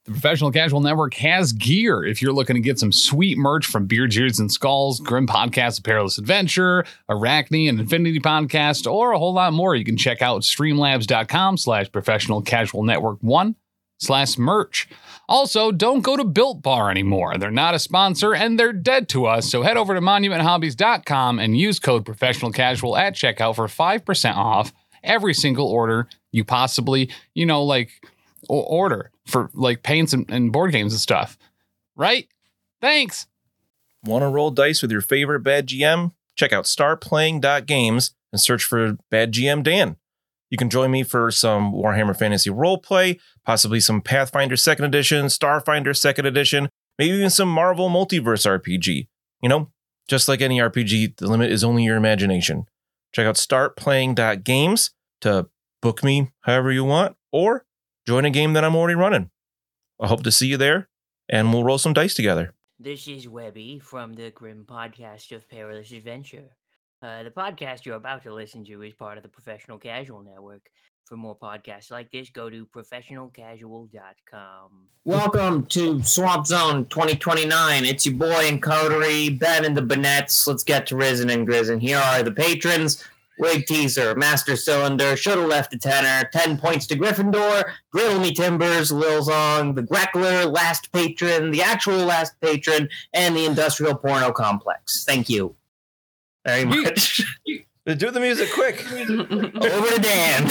The Professional Casual Network has gear. If you're looking to get some sweet merch from Beer, Jeers, and Skulls, Grim Podcast, A Perilous Adventure, Arachne, and Infinity Podcast, or a whole lot more, you can check out streamlabs.com/Professional Casual Network 1/merch. Also, don't go to Built Bar anymore. They're not a sponsor and they're dead to us. So head over to monumenthobbies.com and use code Professional Casual at checkout for 5% off every single order you possibly, order for like paints and board games and stuff. Right? Thanks. Want to roll dice with your favorite Bad GM? Check out startplaying.games and search for Bad GM Dan. You can join me for some Warhammer Fantasy roleplay, possibly some Pathfinder 2nd Edition, Starfinder 2nd Edition, maybe even some Marvel Multiverse RPG. Just like any RPG, the limit is only your imagination. Check out startplaying.games to book me however you want, or join a game that I'm already running. I hope to see you there, and we'll roll some dice together. This is Webby from the Grim Podcast of Perilous Adventure. The podcast you're about to listen to is part of the Professional Casual Network. For more podcasts like this, go to professionalcasual.com. Welcome to Swamp Zone 2029. It's your boy and coterie, Ben and the Bonnettes. Let's get to Risen and Grizzin. Here are the patrons. Wig Teaser, Master Cylinder, Shoulda Left a Tenor, 10 points to Gryffindor, Griddle Me Timbers, Lil Zong, the Greckler, Last Patron, the actual Last Patron, and the Industrial Porno Complex. Thank you very much. Do the music quick. Over to Dan.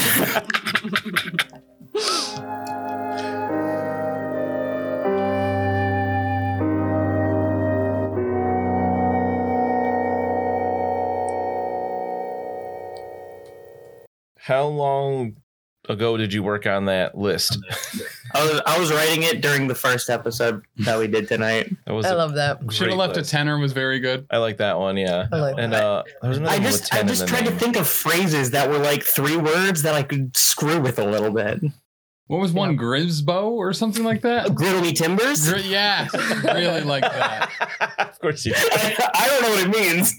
How long ago did you work on that list? I was writing it during the first episode that we did tonight. I love that. Should have left a tenor was very good. I like that one, yeah. I like and that. there was another I one with just 10 in the tried to name. think of phrases that were like 3 words that I could screw with a little bit. What was one? Grisbo or something like that? Griddle Me Timbers? Yeah, really like that. Of course you did. I don't know what it means.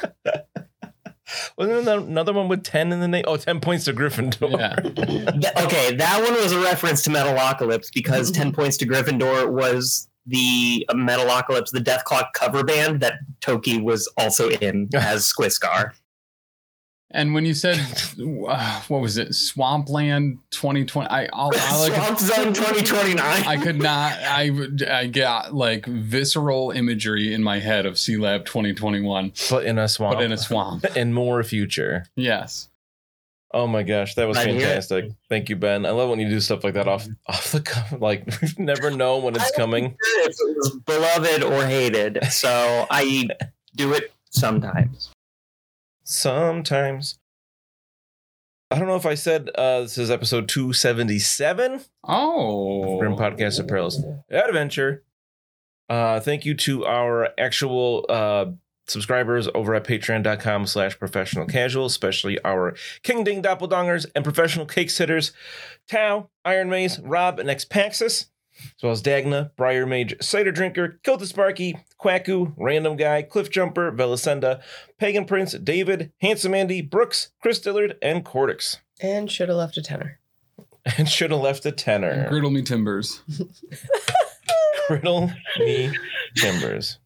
Wasn't there another one with 10 in the name? Oh, 10 points to Gryffindor. Yeah. Okay, that one was a reference to Metalocalypse because 10 points to Gryffindor was the Metalocalypse, the Death Clock cover band that Toki was also in as Squiscar. And when you said, what was it, Swampland 2020? Swamp Zone 2029. I could not. I got like visceral imagery in my head of Sea Lab 2021, But in a swamp. And more future. Yes. Oh my gosh, that was I hear fantastic. Thank you, Ben. I love when you do stuff like that off the cuff. Like, we never know when it's coming. If it was beloved or hated, so I do it sometimes. Sometimes. I don't know if I said this is episode 277. Oh. Grim Podcast of Perilous Adventure. Thank you to our actual subscribers over at patreon.com/professional casual, especially our King Ding Doppeldongers and professional cake sitters, Tau, Iron Maze, Rob, and Xpaxis, as well as Dagna, Briar Mage, Cider Drinker, Kilta Sparky, Quacku, Random Guy, Cliff Jumper, Velicenda, Pagan Prince, David, Handsome Andy, Brooks, Chris Dillard, and Cortex. And should have left a tenor. And should have left a tenor. And Griddle Me Timbers. Griddle Me Timbers.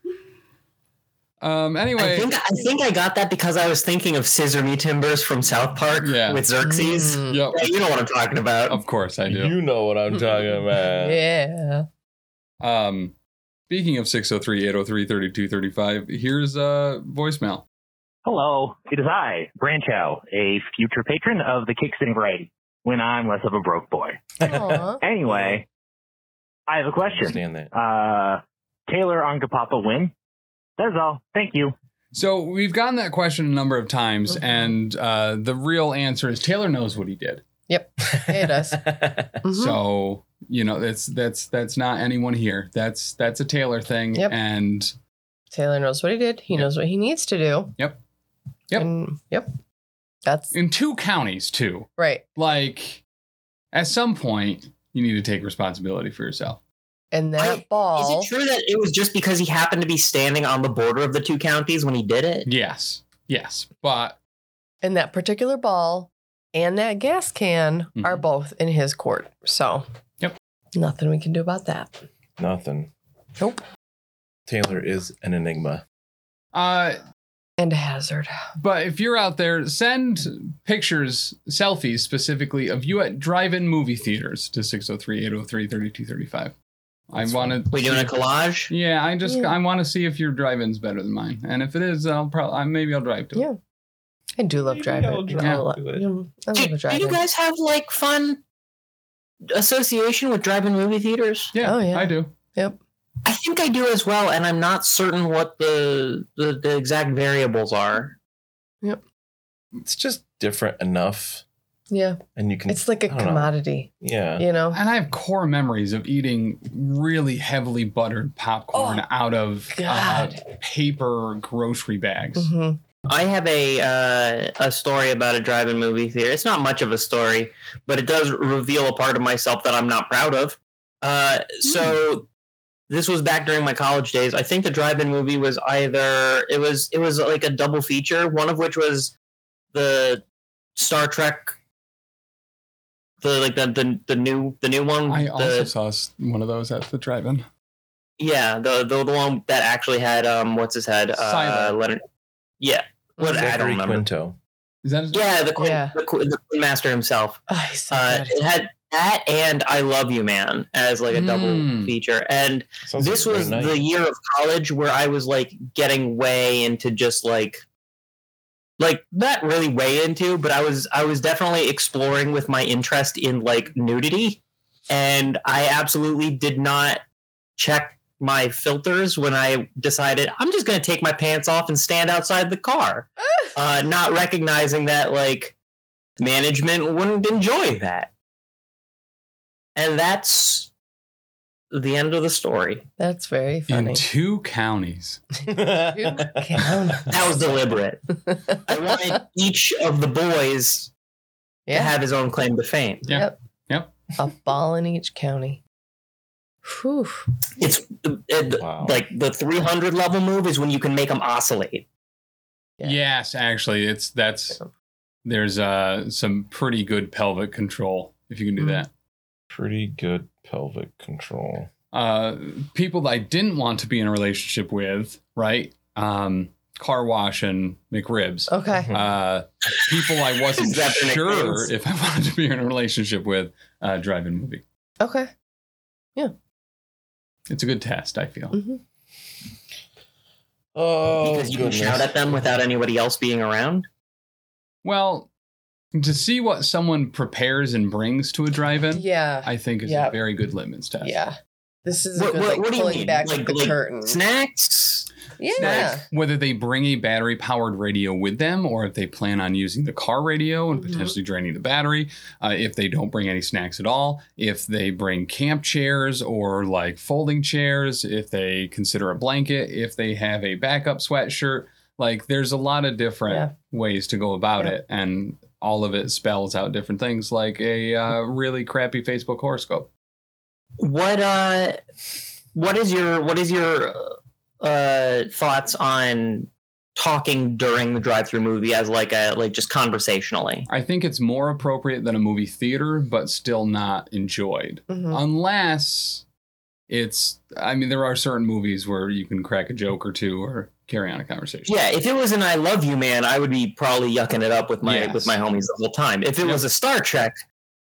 Anyway, I think I got that because I was thinking of Scissor Me Timbers from South Park with Xerxes. Yep. Yeah, you know what I'm talking about. Of course I do. You know what I'm talking about. Yeah. Speaking of 603-803-3235, here's a voicemail. Hello, it is I, Branchow, a future patron of the Cake Sitting Variety, when I'm less of a broke boy. Anyway, I have a question. Taylor on Kapapa win? That's all. Thank you. So we've gotten that question a number of times, and the real answer is Taylor knows what he did. Yep, it does. So that's not anyone here. That's a Taylor thing. Yep. And Taylor knows what he did. He knows what he needs to do. Yep. And, that's in 2 counties too. Right. Like, at some point, you need to take responsibility for yourself. And that ball. Is it true that it was just because he happened to be standing on the border of the 2 counties when he did it? Yes. But. And that particular ball and that gas can are both in his court. So. Yep. Nothing we can do about that. Nothing. Nope. Taylor is an enigma. And a hazard. But if you're out there, send pictures, selfies specifically of you at drive-in movie theaters to 603-803-3235. I want to. We doing a collage? Yeah, I want to see if your drive-in's better than mine, and if it is, maybe I'll drive to it. Yeah, I do love driving. I'll drive to it. I love Do driving. you guys have like fun association with drive-in movie theaters? Yeah, Oh, yeah. I do. Yep. I think I do as well, and I'm not certain what the exact variables are. It's just different enough, Yeah. and you can. It's like a I don't know. commodity. Yeah. You know. And I have core memories of eating really heavily buttered popcorn out of God. paper grocery bags. Mm-hmm. I have a story about a drive-in movie theater. It's not much of a story, but it does reveal a part of myself that I'm not proud of. So this was back during my college days. I think the drive-in movie was it was like a double feature, one of which was the Star Trek, the new one. I also saw one of those at the drive-in. Yeah, the one that actually had what's his head? Silo. Leonard. Yeah. What I don't Zachary remember. Quinto. Is that his Yeah, the Yeah. Queen Master himself. Oh, he's so good. It had that and I Love You Man as like a double feature. And Sounds this like a was great the night. year of college where I was like getting way into just like not really way into, but I was definitely exploring with my interest in like nudity. And I absolutely did not check my filters when I decided I'm just going to take my pants off and stand outside the car, not recognizing that like management wouldn't enjoy that. And that's the end of the story. That's very in funny. 2 counties? That was deliberate. I wanted each of the boys to Yeah. have his own claim to fame. Yeah. Yep. A ball in each county. Whew. It's Wow. like the 300 level move is when you can make them oscillate. Yeah. Yes, actually, there's some pretty good pelvic control if you can do that. Pretty good pelvic control. People that I didn't want to be in a relationship with, right? Car wash and McRibs. Okay. People I wasn't Is that their sure nicknames? if I wanted to be in a relationship with, drive-in movie. Okay. It's a good test, I feel. Mhm. Oh, Because you can goodness. shout at them without anybody else being around. Well, to see what someone prepares and brings to a drive-in, Yeah. I think is Yeah. a very good litmus test. Yeah. This is What- good, what- like, what do you pulling mean? back Like- the like curtain. Snacks. Yeah. Whether they bring a battery-powered radio with them or if they plan on using the car radio and Mhm. potentially draining the battery, if they don't bring any snacks at all, if they bring camp chairs or like folding chairs, if they consider a blanket, if they have a backup sweatshirt, like there's a lot of different ways to go about Yeah. it. And all of it spells out different things like a really crappy Facebook horoscope. What is your thoughts on talking during the drive-through movie as like just conversationally? I think it's more appropriate than a movie theater, but still not enjoyed. Mhm. Unless there are certain movies where you can crack a joke or two or carry on a conversation. Yeah, if it was an I Love You Man, I would be probably yucking it up with my Yes. homies the whole time. If it was a Star Trek,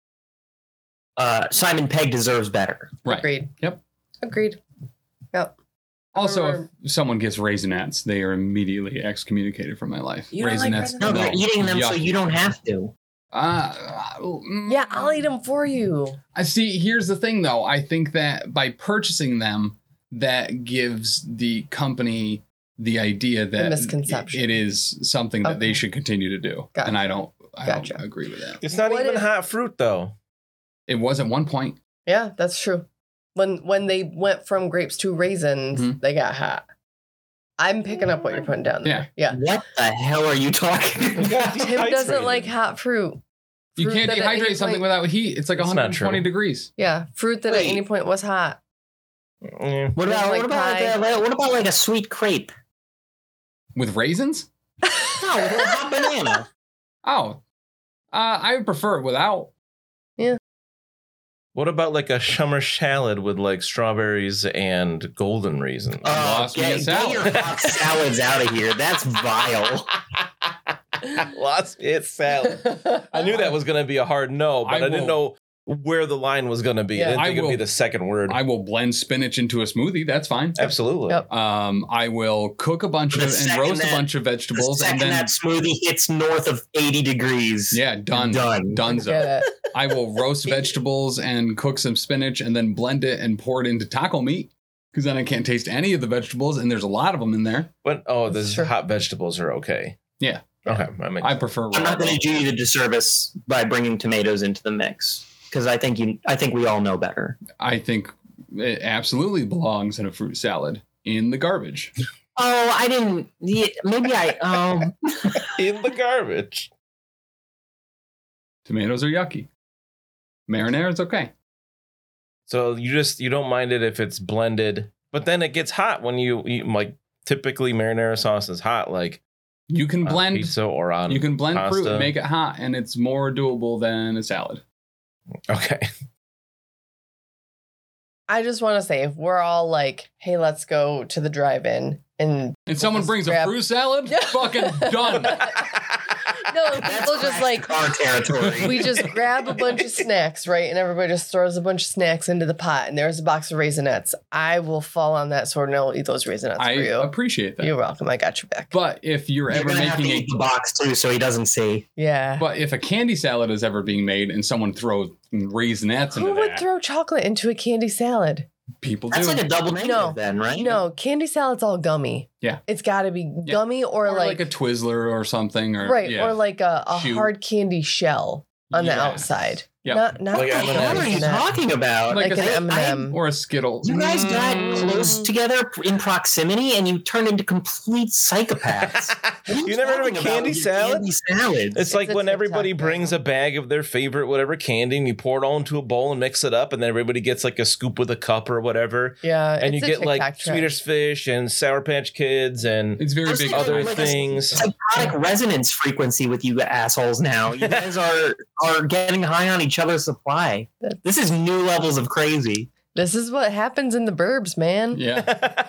Simon Pegg deserves better. Right. Agreed. Yep. Agreed. Yep. Also, if someone gets Raisinets, they are immediately excommunicated from my life. You don't like Raisinets. No, they're eating them so yuck. you don't have to. Yeah, I'll eat them for you. I see. Here's the thing, though. I think that by purchasing them, that gives the company the idea that misconception. it is something that they Okay. should continue to do. Gotcha. And I don't Gotcha. agree with that. It's not What even if- hot fruit, though. It was at one point. Yeah, that's true. When they went from grapes to raisins, Mhm. they got hot. I'm picking up what you're putting down there. Yeah. What the hell are you talking about? Tim doesn't like hot fruit. You Fruit can't that at any dehydrate something point- without heat. It's like That's not 120 true. degrees. Yeah, fruit that Wait. at any point was hot. Mm. What about Like pie. what about like a sweet crepe? With raisins? No, with a hot banana. Oh. I would prefer it without. What about like a summer salad with like strawberries and golden raisins? Lost me a salad. Get your hot salads out of here. That's vile. Lost me a salad. I knew that was going to be a hard no, but I didn't know where the line was going to be. Yeah. I didn't think it'd be the second word. I will blend spinach into a smoothie. That's fine. Absolutely. Yep. I will cook a bunch The and second roast a that- bunch of The vegetables, and second then that smoothie hits north of 80 degrees. yeah, done. Done. Donezo. Get it. I will roast vegetables and cook some spinach, and then blend it and pour it into taco meat, because then I can't taste any of the vegetables, and there's a lot of them in there. But That's the true. hot vegetables are okay. Yeah. Okay. That makes I sense. prefer. I'm not raw. going to do you the disservice by bringing tomatoes into the mix because I think we all know better. I think it absolutely belongs in a fruit salad in the garbage. Oh, I didn't. Yeah, maybe I. in the garbage. Tomatoes are yucky. Marinara is okay. So you don't mind it if it's blended, but then it gets hot when you eat. Like typically marinara sauce is hot, like You can on blend. pizza or on. You can blend fruit pasta. and make it hot, and it's more doable than a salad. Okay. I just want to say, if we're all like, hey, let's go to the drive-in and And someone just brings grab- a fruit salad, Yeah. fucking done. no, That's people just like our territory. we just grab a bunch of snacks, right? And everybody just throws a bunch of snacks into the pot, and there's a box of Raisinets. I will fall on that sword and I'll eat those Raisinets I for you. appreciate that. You're welcome. I got your back. But if you're You're ever gonna have to making eat the box too, so he doesn't see. Yeah. but if a candy salad is ever being made and someone throws Raisinets Who into would that, throw chocolate into a candy salad? people That's do. like a double negative, No. then, right? No, candy salad's all gummy. Yeah. It's got to be gummy or, or like a Twizzler or something, or right, yeah. or like a Shoot. hard candy shell on the Yes. outside. Yep. Not Like like M&Ms. What are you talking about? Like like a- an M&M. or a Skittle. You guys got close Mm. together in proximity, and you turned into complete psychopaths. What are You never heard of a talking about candy with your salad? Candy salads. It's like a when TikTok everybody thing. brings a bag of their favorite whatever candy and you pour it all into a bowl and mix it up, and then everybody gets like a scoop with a cup or whatever. Yeah. And you it's a get like TikTok trend. Swedish Fish and Sour Patch Kids and It's very Those big. things other in like China. a- things. psychotic resonance frequency with you assholes now. You guys are getting high on each other's supply. This is new levels of crazy. This is what happens in the burbs, man. Yeah.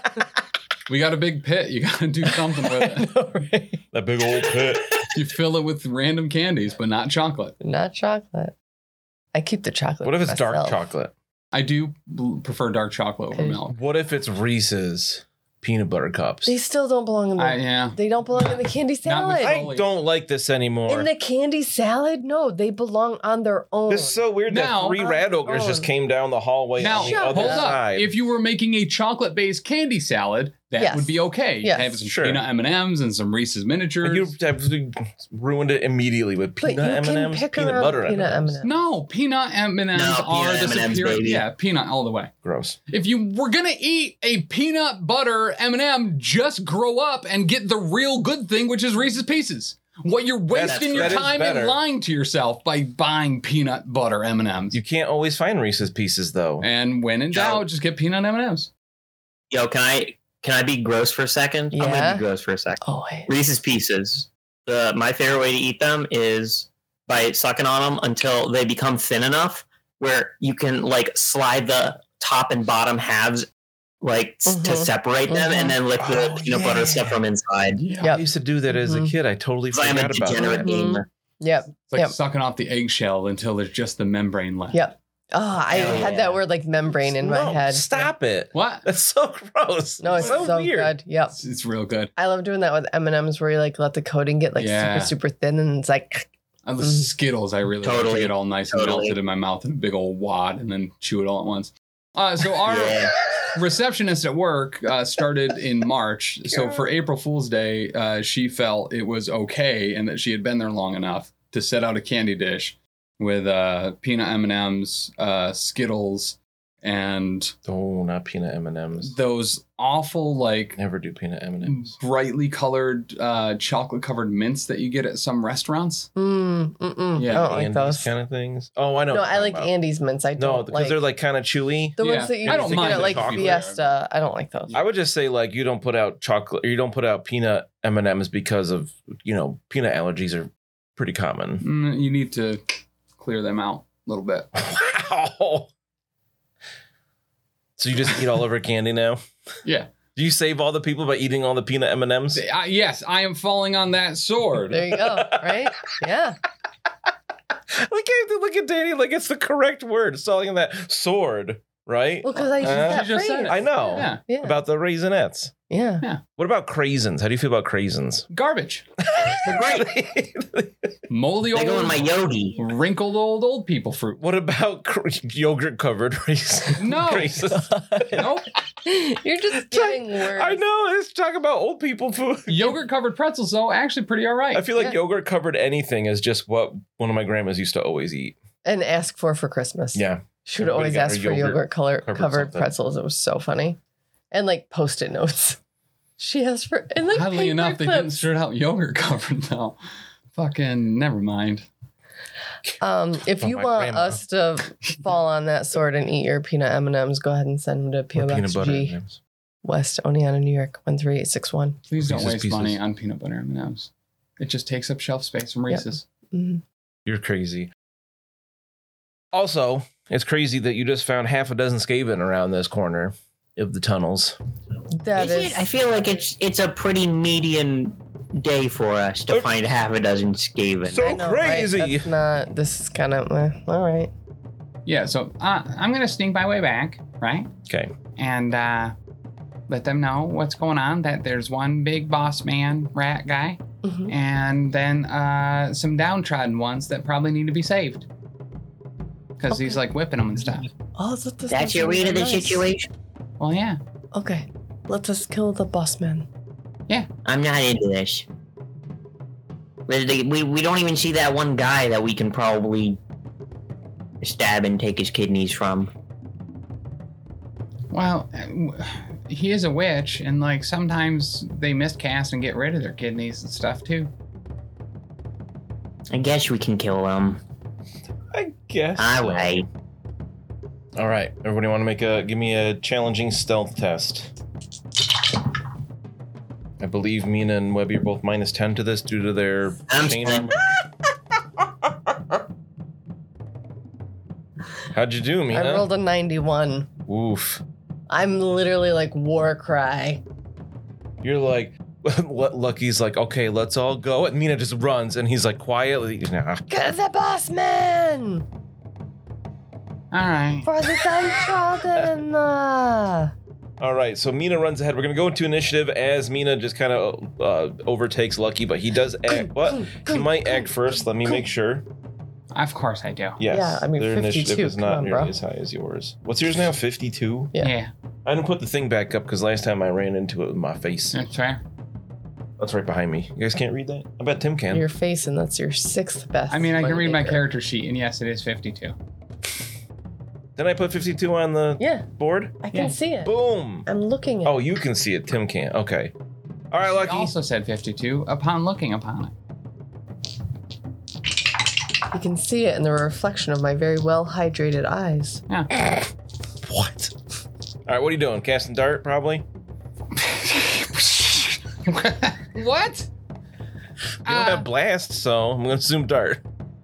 We got a big pit. You got to do something with it. That big old pit. You fill it with random candies, but not chocolate. Not chocolate. I keep the chocolate. What if for it's dark myself. chocolate? I do prefer dark chocolate over Okay. milk. What if it's Reese's peanut butter cups? They still don't belong in the. Yeah. They don't belong in the candy Not with salad. I don't like this anymore. In the candy salad, no, they belong on their own. It's so weird Now- that 3 rat ogres just came down the hallway Now, on the Shut other hold up. side. If you were making a chocolate-based candy salad, that Yes. would be okay. You Yes. have some Sure. peanut M&Ms and some Reese's miniatures. You absolutely ruined it immediately with But peanut you can M&Ms, pick peanut around butter peanut M&Ms. M&Ms. No, peanut M&Ms No, are peanut the M&Ms, superior. baby. Yeah, peanut all the way. Gross. If you were gonna eat a peanut butter M&M, just grow up and get the real good thing, which is Reese's Pieces. What you're wasting your that is time better. and lying to yourself by buying peanut butter M&Ms. You can't always find Reese's Pieces though. And when in No. doubt, just get peanut M&Ms. Yo, can I be gross for a second? I'm Yeah. gonna be gross for a second. Oh, hey. Reese's Pieces. My favorite way to eat them is by sucking on them until they become thin enough where you can like slide the top and bottom halves like to Mhm. separate them and then lick the Oh, peanut butter stuff from inside. Yeah, Yep. I used to do that as a Mhm. kid. I totally 'Cause I am a forgot about degenerate that. gamer. Yep. It's like Yep. sucking off the eggshell until there's just the membrane left. Yep. Oh, I Hell had yeah. that word like membrane in my No, head. Stop it. What? That's so gross. No, it's so weird. good. Yep. It's real good. I love doing that with M&Ms where you like let the coating get like Yeah. super thin and it's like And the Mm. Skittles, I really like to Totally. get all nice and Totally. melted in my mouth in a big old wad and then chew it all at once. So our Yeah. receptionist at work started in March. So for April Fool's Day, she felt it was okay and that she had been there long enough to set out a candy dish with peanut M&Ms, Skittles, and Oh, not peanut M&Ms. those awful like Never do peanut M&Ms. brightly colored chocolate covered mints that you get at some restaurants. mm-mm. Yeah, I don't like Andes those. kind of things. Oh, I know. No, what I you're like talking about. Andes mints. I No, don't because like they're like kind of chewy. the Yeah. ones that you I don't get mind at the like chocolate. Fiesta. I don't like those. I would just say like you don't put out chocolate or you don't put out peanut M&Ms because of, peanut allergies are pretty common. You need to clear them out a little bit. Wow. So you just eat all of her candy now? Yeah. Do you save all the people by eating all the peanut M&Ms? Yes, I am falling on that sword. There you go. Right? Yeah. Look at Danny like it's the correct word. Selling on that sword, right? Well, because I used that You just phrase. said it. I know. Yeah. Yeah. About the Raisinets. Yeah. What about craisins? How do you feel about craisins? Garbage. They're great. Moldy They old, go in my Yogi. wrinkled old people fruit. What about yogurt covered raisins? No. Raisins? Nope. You're just getting words. I know. Let's talk about old people food. Yogurt covered pretzels, though, actually pretty all right. I feel like Yeah. yogurt covered anything is just what one of my grandmas used to always eat. And ask for Christmas. Yeah. She would Everybody always got ask her for yogurt yogurt covered something. pretzels. It was so funny. And like Post-it notes. She asked for, and like Oddly paper enough, they didn't clips. start out yogurt covered, though. Fucking never mind. If Oh, you my want grandma. us to fall on that sword and eat your peanut M&Ms, go ahead and send them to Or P.O. peanut Box butter G, M&Ms. West Oneonta, New York, 13861. Please don't Reese's waste Pieces. money on peanut butter M&Ms. It just takes up shelf space from Reese's. Mhm. You're crazy. Also, it's crazy that you just found half a dozen Skaven around this corner of the tunnels. That Is is, it? I feel like it's a pretty median day for us to find half a dozen Skaven. So I know, right? crazy. That's not, this is kind of, all right. Yeah, so I'm going to sneak my way back, right? Okay. And let them know what's going on, that there's one big boss man rat guy, Mhm. and then some downtrodden ones that probably need to be saved. Because he's like whipping them and stuff. Oh, this That's your read of the situation? Well, yeah. Okay, let us kill the boss man. I'm not into this. We don't even see that one guy that we can probably stab and take his kidneys from. Well, he is a witch, and like sometimes they miscast and get rid of their kidneys and stuff too. I guess we can kill him. I guess. All right. All right. Everybody want to give me a challenging stealth test. I believe Mina and Webby are both -10 to this due to their I'm chain spent. armor. How'd you do, Mina? I rolled a 91. Oof. I'm literally like war cry. You're like, Lucky's like, okay, let's all go. And Mina just runs, and he's like, quietly, nah. Get the boss man All right. for the downtrodden. All right, so Mina runs ahead. We're gonna go into initiative as Mina just kind of overtakes Lucky, but he does act. What? He might act first. Let me make sure. Of course I do. Yes. Yeah, I mean, their 52, initiative is come not on, nearly bro. as high as yours. What's yours now? 52. Yeah. Yeah, I didn't put the thing back up because last time I ran into it with my face. that's fair. That's right behind me. You guys can't read that? I bet Tim can. Your face, and that's your 6th best. I mean, I can read my moneymaker. character sheet, and yes, it is 52. Didn't I put 52 on the Yeah, board? I can Yeah. see it. Boom. I'm looking at Oh, you can see it. Tim can't. Okay. All right, He Lucky. also said 52 upon looking upon it. You can see it in the reflection of my very well hydrated eyes. Yeah. What? All right, what are you doing? Casting dart, probably? What? You don't have blast, so I'm going to assume dart.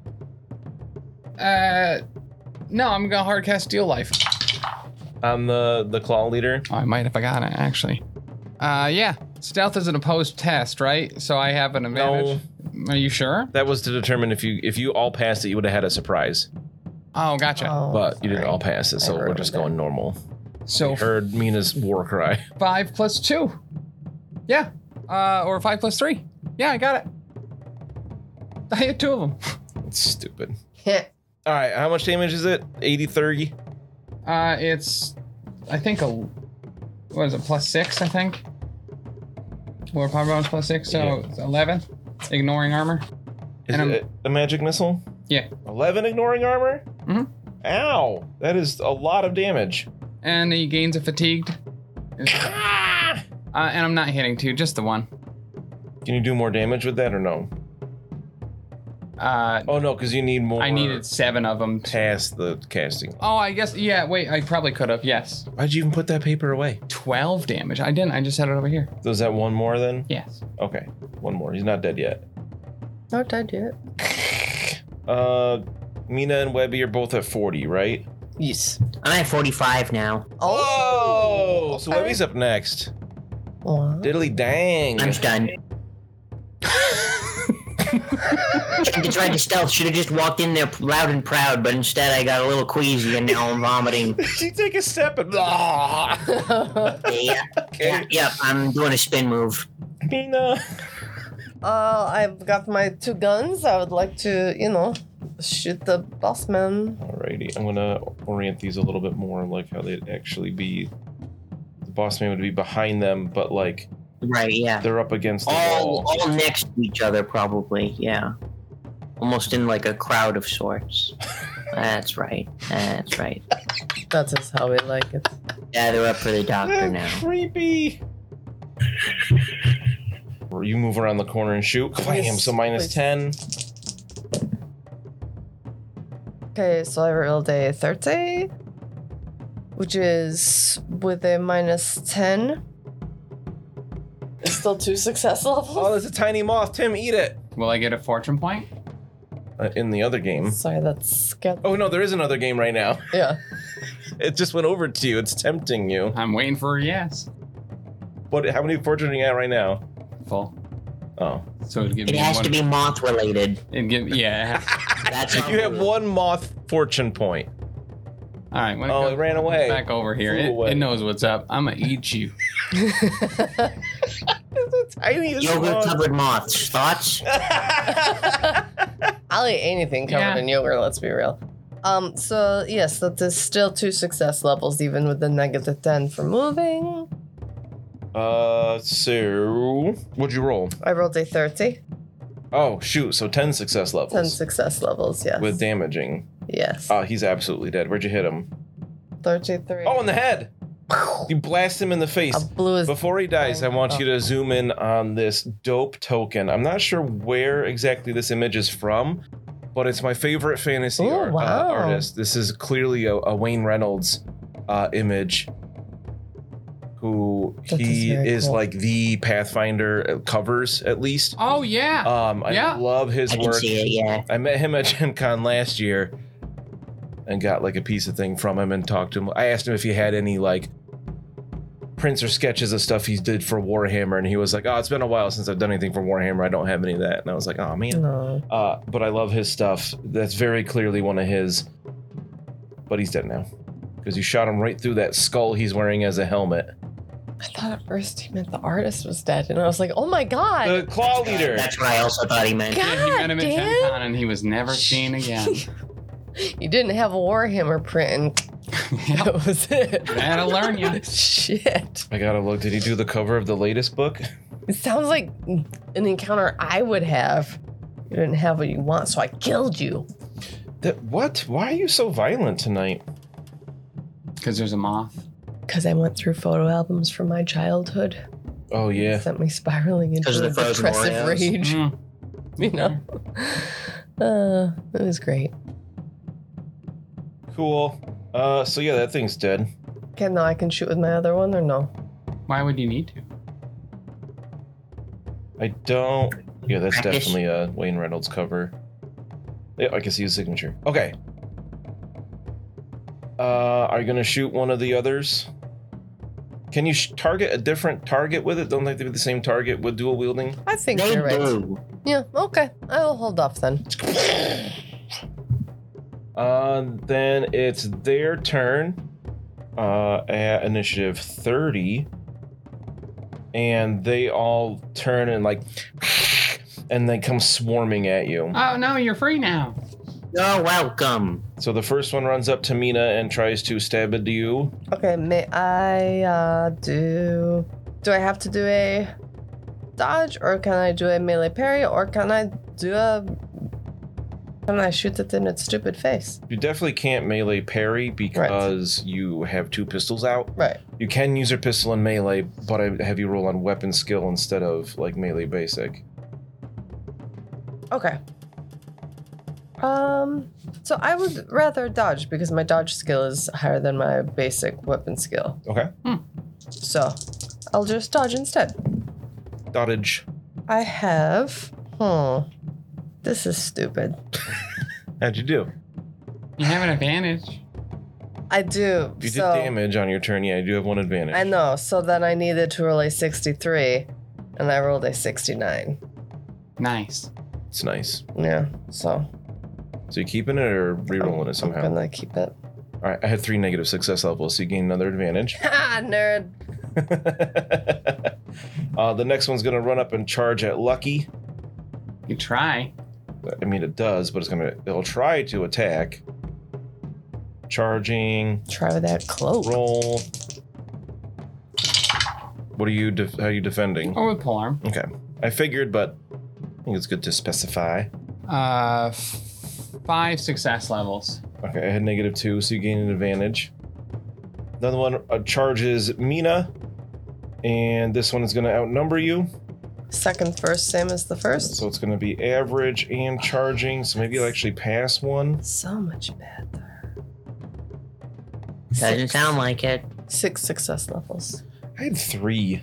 No, I'm gonna hard cast Steel Life. I'm the claw leader. Oh, I might if I got it, actually. Yeah. Stealth is an opposed test, right? So I have an advantage. Are you sure? That was to determine if you all passed it, you would have had a surprise. Oh, gotcha. Oh, But you didn't sorry. all pass it, so I we're ruined just it. going normal. So I heard Mina's war cry. 5 plus 2. Yeah. Or 5 plus 3. Yeah, I got it. I hit 2 of them. It's stupid. Yeah. All right, how much damage is it? 80, 30? It's, I think, what is it, plus 6, I think? Or power bonus plus 6, so Yeah. it's 11. Ignoring armor. Is And it a magic missile? Yeah. 11 ignoring armor? Mhm. Ow, that is a lot of damage. And he gains a fatigued. Ah! And I'm not hitting 2, just the 1. Can you do more damage with that or no? Oh no, because you need more. I needed 7 of them. past the casting. Oh, I guess, yeah, wait, I probably could have, yes. Why'd you even put that paper away? 12 damage. I didn't, I just had it over here. Was that one more then? Yes. Okay, one more. He's not dead yet. Not dead yet. Mina and Webby are both at 40, right? Yes. I'm at 45 now. Oh, so Webby's up next. What? Diddly dang. I'm done. Tried to stealth. Should have just walked in there loud and proud, but instead I got a little queasy and now I'm vomiting. You take a step and Yeah. Okay. Yep, I'm doing a spin move. Mina. I've got my 2 guns. I would like to, shoot the boss man. Alrighty, I'm gonna orient these a little bit more like how they'd actually be. The boss man would be behind them, but like Right, yeah. they're up against the All wall. next to each other, probably, yeah. Almost in like a crowd of sorts. That's right. That's right. That is how we like it. Yeah, they're up for the doctor now. Creepy. You move around the corner and shoot. Bam, so minus Please. 10. Okay, so I rolled a 30, which is with a minus 10. It's still 2 success levels. Oh, there's a tiny moth. Tim, eat it. Will I get a fortune point? In the other game. Sorry, that's scared. Oh, no, there is another game right now. Yeah. It just went over to you. It's tempting you. I'm waiting for a yes. How many fortune are you at right now? Full. Oh. So it'd give It me has one. to be moth related. Yeah. That's You have 1 moth fortune point. All right. When Oh, comes it ran away. back over here. Flew It, away. it knows what's up. I'm gonna eat you. It's the tiniest Yogurt moth. covered moths. Thoughts? I'll eat anything covered Yeah. in yogurt, let's be real. So yes, that is still 2 success levels, even with the negative 10 for moving. So what'd you roll? I rolled a 30. Oh, shoot. So 10 success levels. 10 success levels, yes. With damaging. Yes. Oh, he's absolutely dead. Where'd you hit him? 33. Oh, in the head. You blast him in the face. I blew his... Before he dies, I want you to zoom in on this dope token. I'm not sure where exactly this image is from, but it's my favorite fantasy Ooh, wow. artist. This is clearly a Wayne Reynolds image. Who That he very is cool. like the Pathfinder covers at least. Oh yeah. I Yeah. love his I can work. see it, yeah. I met him at Gen Con last year and got like a piece of thing from him and talked to him. I asked him if he had any like prints or sketches of stuff he did for Warhammer, and he was like, "Oh, it's been a while since I've done anything for Warhammer. I don't have any of that." And I was like, "Oh man." No. But I love his stuff. That's very clearly one of his. But he's dead now because you shot him right through that skull he's wearing as a helmet. I thought at first he meant the artist was dead, and I was like, oh my god. The Claw Leader. That's what I also thought he meant. God. Yeah, he met him at Dan? Gen Con and he was never seen again. You didn't have a Warhammer print, and Yep. that was it. That'll learn you. Shit. I gotta look. Did he do the cover of the latest book? It sounds like an encounter I would have. You didn't have what you want, so I killed you. What? Why are you so violent tonight? Because there's a moth. Because I went through photo albums from my childhood. Oh yeah. It sent me spiraling into 'Cause of a the frozen depressive Oreos? rage. Mm. You know? It was great. Cool. So yeah, that thing's dead. Okay, now I can shoot with my other one, or no? Why would you need to? I don't. Yeah, that's Practice. definitely a Wayne Reynolds cover. Yeah, I can see his signature. Okay. Are you gonna shoot one of the others? Can you target a different target with it? Don't they have to be the same target with dual wielding? I think They you're right. do. Yeah, okay. I will hold off then. Then it's their turn at initiative 30. And they all turn and like, and they come swarming at you. Oh no, you're free now. You're welcome. So the first one runs up to Mina and tries to stab into you. Okay, may I do I have to do a dodge, or can I do a melee parry, or can I shoot it in its stupid face? You definitely can't melee parry because you have 2 pistols out. Right. You can use your pistol in melee, but I have you roll on weapon skill instead of like melee basic. Okay. So I would rather dodge because my dodge skill is higher than my basic weapon skill. Okay. So I'll just dodge instead. Dodge. I have this is stupid. How'd you do? You have an advantage. I do. If you did damage on your turn, yeah, you do have one advantage. I know. So then I needed to roll a 63, and I rolled a 69. Nice. It's nice. Yeah. So you keeping it or re-rolling it somehow? I'm gonna keep it. All right, I had 3 negative success levels, so you gain another advantage. Ha! Nerd. The next one's gonna run up and charge at Lucky. You try. I mean, it does, but it'll try to attack. Charging. Try with that cloak. Roll. What are you? How are you defending? Or with polearm. Okay, I figured, but I think it's good to specify. 5 success levels. Okay, I had -2, so you gain an advantage. Another one charges Mina, and this one is going to outnumber you. Second, first, same as the first. So it's going to be average and charging, so maybe you'll actually pass one. So much better. Doesn't sound like it. 6 success levels. I had 3.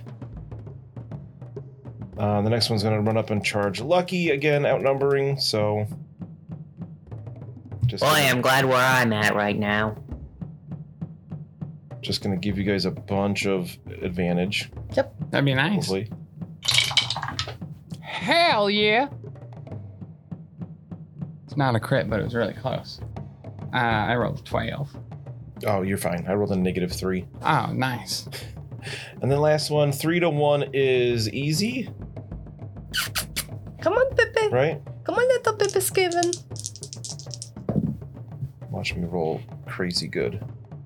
The next one's going to run up and charge Lucky, again, outnumbering, so... Boy, I'm glad where I'm at right now. Just going to give you guys a bunch of advantage. Yep. That'd be nice. Hopefully. Hell yeah. It's not a crit, but it was really close. I rolled 12. Oh, you're fine. I rolled a -3. Oh, nice. And then last one, 3 to 1 is easy, Come on, Pepe. right? Come on, little Pepe Skaven. Watch me roll crazy good.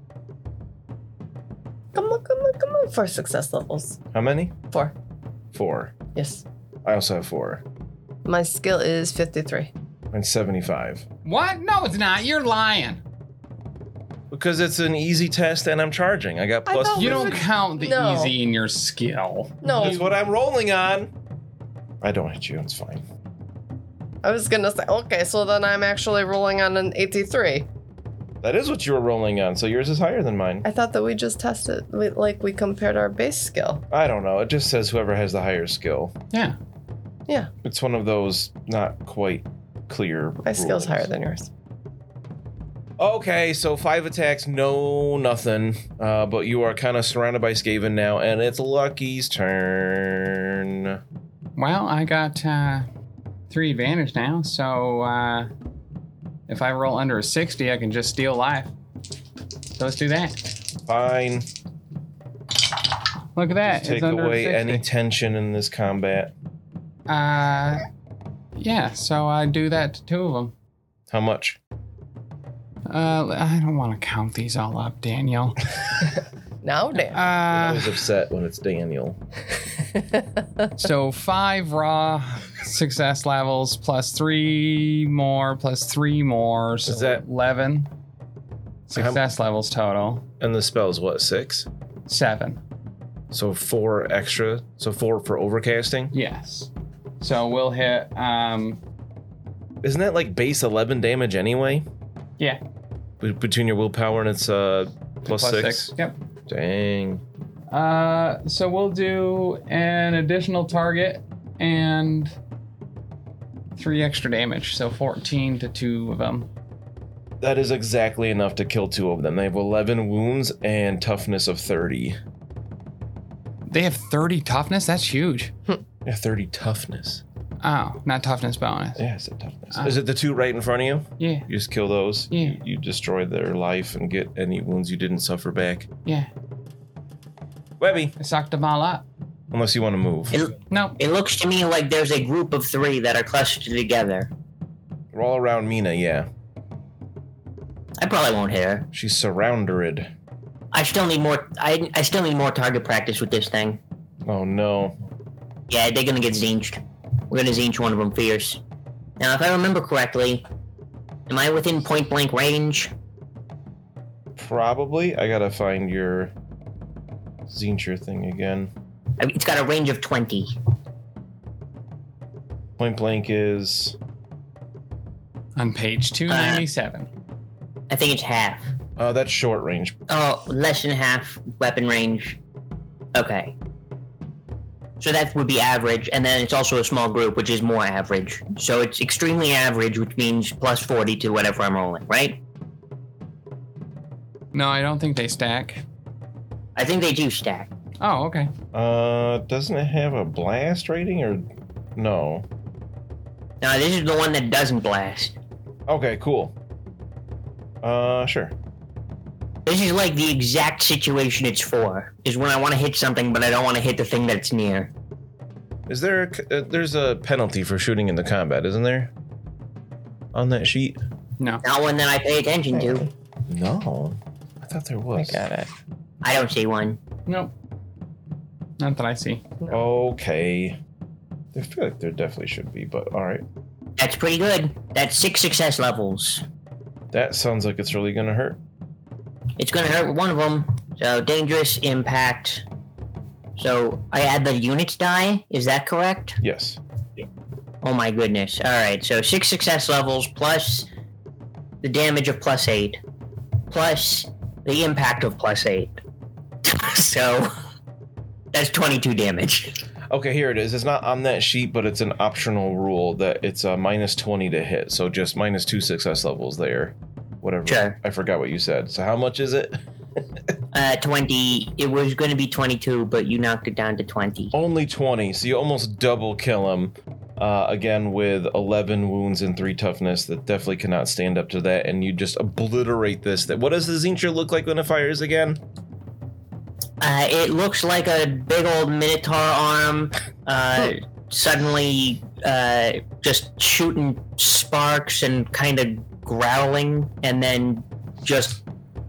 Come on, come on, come on. 4 success levels. How many? 4. 4. Yes. I also have 4. My skill is 53. And 75. What? No, it's not. You're lying. Because it's an easy test and I'm charging. I got plus. thought You we don't would- count the No. easy in your skill. No. That's what I'm rolling on. I don't hit you. It's fine. I was gonna say, okay, so then I'm actually rolling on an 83. That is what you were rolling on, so yours is higher than mine. I thought that we just tested, we compared our base skill. I don't know. It just says whoever has the higher skill. Yeah. Yeah, It's one of those not quite clear. my skill's rules. higher than yours. Okay, so 5 attacks, no nothing. But you are kind of surrounded by Skaven now, and it's Lucky's turn. Well, I got 3 advantage now, so if I roll under a 60, I can just steal life. So let's do that. Fine. Look at that. Take it's under away 60. any tension in this combat. Yeah, so I do that to 2 of them. How much? I don't want to count these all up, Daniel. Now, damn. I'm always upset when it's Daniel. So 5 raw success levels plus 3 more plus 3 more. So Is that- 11 success levels total? And the spell's what, 6? 7. So 4 extra. So 4 for overcasting. Yes. So we'll hit. Isn't that like base 11 damage anyway? Yeah. Between your willpower and its plus 6? Yep. Dang. So we'll do an additional target and 3 extra damage. So 14 to 2 of them. That is exactly enough to kill 2 of them. They have 11 wounds and toughness of 30. They have 30 toughness? That's huge. Yeah, 30 toughness. Oh, not toughness bonus. Yeah, I said toughness. Is it the 2 right in front of you? Yeah. You just kill those? Yeah. You destroy their life and get any wounds you didn't suffer back. Yeah. Webby, I sucked them all up. unless you want to move. No. It looks to me like there's a group of 3 that are clustered together. We're all around Mina, yeah. I probably won't hit her. She's surrounded. I still need more. I still need more target practice with this thing. Oh no. Yeah, they're gonna get zinched. We're gonna zinch one of them fierce. Now, if I remember correctly, am I within point blank range? Probably. I gotta find your Zincher thing again. I mean, it's got a range of 20. Point blank is... On page 297. I think it's half. that's short range. Oh, less than half weapon range. Okay. So that would be average, and then it's also a small group, which is more average. So it's extremely average, which means plus 40 to whatever I'm rolling, right? No, I don't think they stack. I think they do stack. Oh, okay. Doesn't it have a blast rating or no? No, this is the one that doesn't blast. Okay, cool. Sure. This is like the exact situation it's for. Is when I want to hit something, but I don't want to hit the thing that's near. Is there there's a penalty for shooting into combat, isn't there? On that sheet? No. Not one that I pay attention to. No. I thought there was. I got it. I don't see one. Nope. Not that I see. Okay. I feel like there definitely should be, but all right. That's pretty good. That's 6 success levels. That sounds like it's really gonna hurt. It's gonna hurt one of them. So dangerous, impact. So I add the units die. Is that correct? Yes. Oh my goodness. All right. So 6 success levels plus the damage of +8 plus the impact of +8. So that's 22 damage. Okay, here it is. It's not on that sheet, but it's an optional rule that it's a -20 to hit. So just -2 success levels there. Whatever. Sure. I forgot what you said. So how much is it? 20. It was going to be 22, but you knocked it down to 20. Only 20. So you almost double kill him. Again, with 11 wounds and 3 toughness, that definitely cannot stand up to that. And you just obliterate this. What does the Zincher look like when it fires again? It looks like a big old Minotaur arm. Suddenly, just shooting sparks and kind of growling, and then just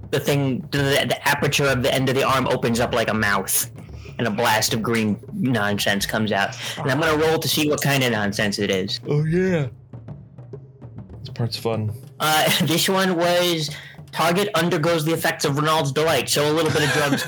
the aperture of the end of the arm opens up like a mouth, and a blast of green nonsense comes out. And I'm gonna roll to see what kind of nonsense it is. Oh, yeah. This part's fun. This one was target undergoes the effects of Renaald's Delight, so a little bit of drugs.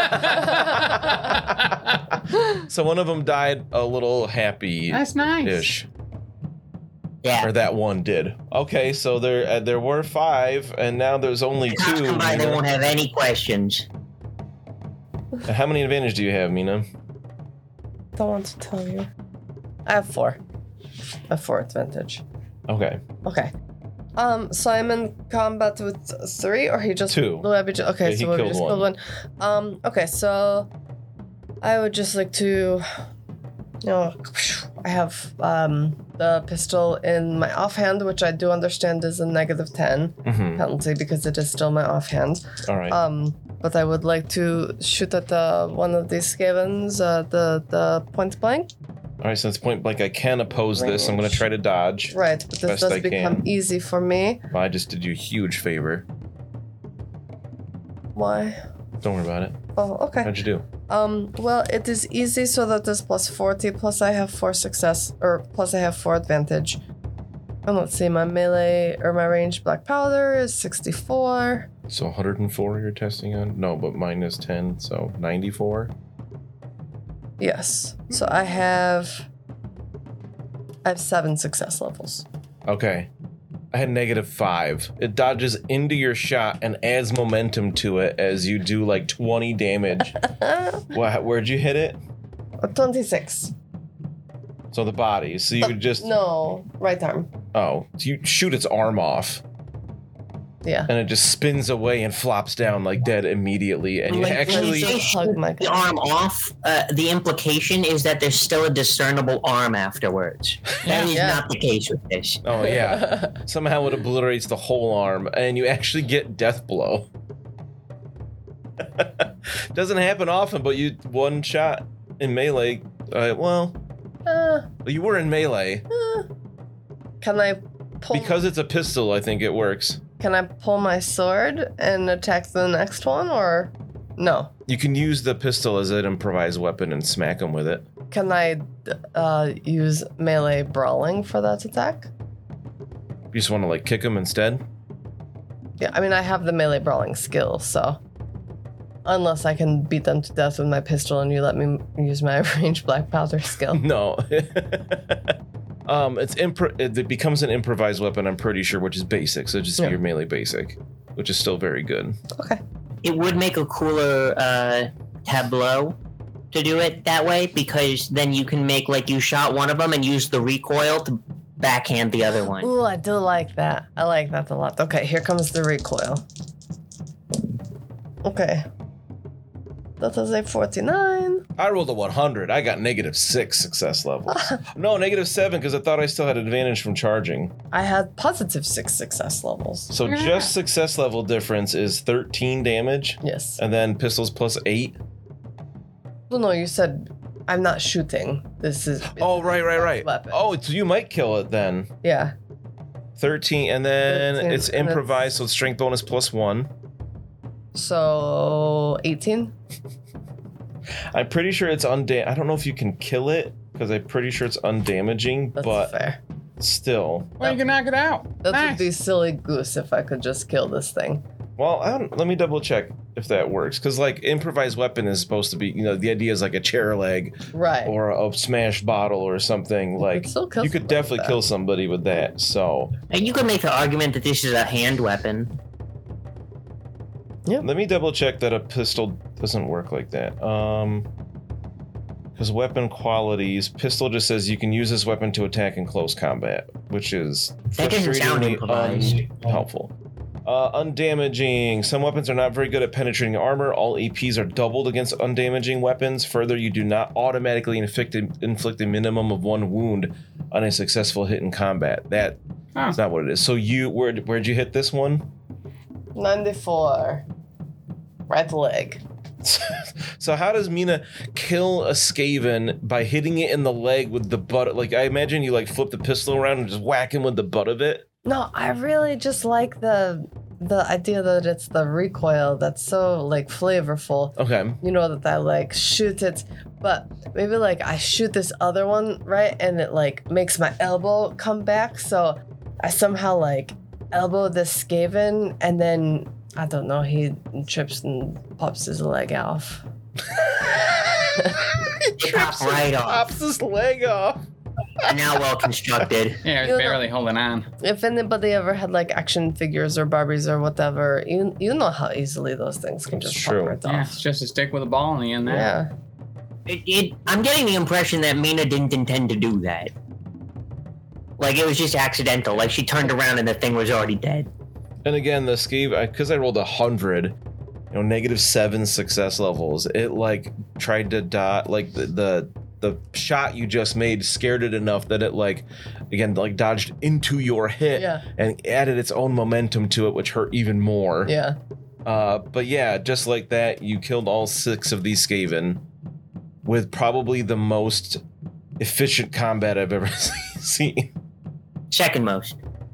So one of them died a little happy. That's nice. Ish. Yeah. Or that one did. Okay, so there were 5, and now there's only 2. Come by, they won't have any questions. How many advantage do you have, Mina? Don't want to tell you. I have 4. I have 4 advantage. Okay. Okay. So I'm in combat with 3, or he just 2. Okay, Yeah, so he we killed just one. killed one. Okay, so I would just like to, I have the pistol in my offhand, which I do understand is a -10 Mm-hmm. penalty because it is still my offhand. All right. But I would like to shoot at one of these Skavens, the point blank. All right, since point blank, I can oppose this. I'm going to try to dodge. Right, but this Best does I become can. easy for me. I just did you a huge favor. Why? Don't worry about it. Oh, okay. How'd you do? Well, it is easy, so that is +40, plus I have 4 success, or plus I have 4 advantage. And let's see, my melee, or my ranged black powder is 64. So 104 you're testing on? No, but -10, so 94. Yes. So I have 7 success levels. Okay. I had -5. It dodges into your shot and adds momentum to it as you do like 20 damage. Where'd you hit it? 26. So the body. So you would just... No, right arm. Oh, so you shoot its arm off. Yeah. And it just spins away and flops down like dead immediately. And you Like, actually... when you say hug my the arm off, the implication is that there's still a discernible arm afterwards. That is Yeah. not the case with this. Oh, yeah. Somehow it obliterates the whole arm, and you actually get death blow. Doesn't happen often, but you one shot in melee. You were in melee. Can I pull? Because it's a pistol, I think it works. Can I pull my sword and attack the next one, or no? You can use the pistol as an improvised weapon and smack them with it. Can I use melee brawling for that attack? You just want to like kick them instead? Yeah, I mean I have the melee brawling skill, so unless I can beat them to death with my pistol and you let me use my ranged black powder skill. No. It becomes an improvised weapon, I'm pretty sure, which is basic. So just Yeah. your melee basic, which is still very good. Okay. It would make a cooler tableau to do it that way, because then you can make like you shot one of them and use the recoil to backhand the other one. Ooh, I do like that. I like that a lot. Okay, here comes the recoil. Okay. That is a 49. I rolled a 100. I got -6 success levels. No, -7 because I thought I still had advantage from charging. I had positive 6 success levels. So just success level difference is 13 damage. Yes. And then pistols plus 8. Well, no, you said I'm not shooting. This is. Oh, right. Weapon. Oh, so you might kill it then. Yeah. 13, and then 13, it's and improvised, so it's strength bonus plus 1. So 18. I'm pretty sure it's I don't know if you can kill it because I'm pretty sure it's undamaging, That's but fair. still. Well, you can knock it out. That Nice. would be silly goose if I could just kill this thing. Well, let me double check if that works because like improvised weapon is supposed to be, the idea is like a chair leg Right. or a smashed bottle or something. Like still kill you could somebody definitely with kill somebody with that. So And you could make the argument that this is a hand weapon. let me double check that a pistol doesn't work like that. Because weapon qualities, pistol just says you can use this weapon to attack in close combat, which is That doesn't sound frustratingly improvised. unhelpful. Undamaging. Some weapons are not very good at penetrating armor. All APs are doubled against undamaging weapons. Further, you do not automatically inflict a minimum of 1 wound on a successful hit in combat. That's not what it is. So where'd you hit this one? 94. Right leg. So how does Mina kill a Skaven by hitting it in the leg with the butt? Like I imagine you like flip the pistol around and just whack him with the butt of it. No, I really just like the idea that it's the recoil that's so like flavorful. Okay. You know that I like shoot it, but maybe like I shoot this other one right, and it like makes my elbow come back. So I somehow like elbow this Skaven, and then I don't know, he trips and pops his leg off. Pop right off. Pops his leg off. Now well constructed. Yeah, it's barely holding on. If anybody ever had like action figures or Barbies or whatever, you know how easily those things can It's just true. pop right Yeah, off. it's just a stick with a ball in the end there. Yeah. I'm getting the impression that Mina didn't intend to do that. Like it was just accidental. Like she turned around and the thing was already dead. And again, the Skaven, because I rolled 100, -7 success levels. It like tried to dot like the shot you just made scared it enough that it like again like dodged into your hit Yeah. and added its own momentum to it, which hurt even more. Yeah. But yeah, just like that, you killed all 6 of these Skaven with probably the most efficient combat I've ever seen. Second most.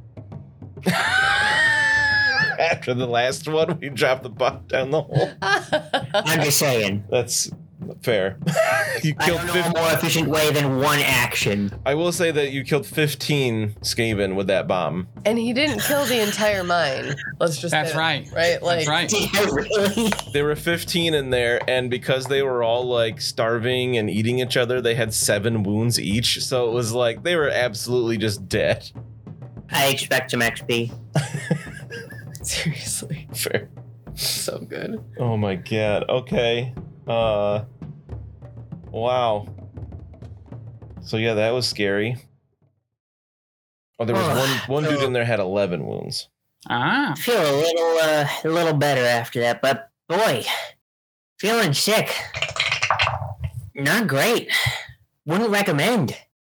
After the last one, we dropped the bot down the hole. I'm just saying. That's fair. You I killed don't know 15. a more efficient way than one action. I will say that you killed 15 Skaven with that bomb. And he didn't kill the entire mine. Let's just That's say right. that, right? Like, That's right. Yeah, really? There were 15 in there, and because they were all like starving and eating each other, they had 7 wounds each. So it was like they were absolutely just dead. I expect some XP. seriously. Fair. So good. Oh my god. Okay. Wow. So yeah, that was scary. Oh, there was one dude in there had 11 wounds. Ah. I feel a little better after that, but boy, feeling sick. Not great. Wouldn't recommend.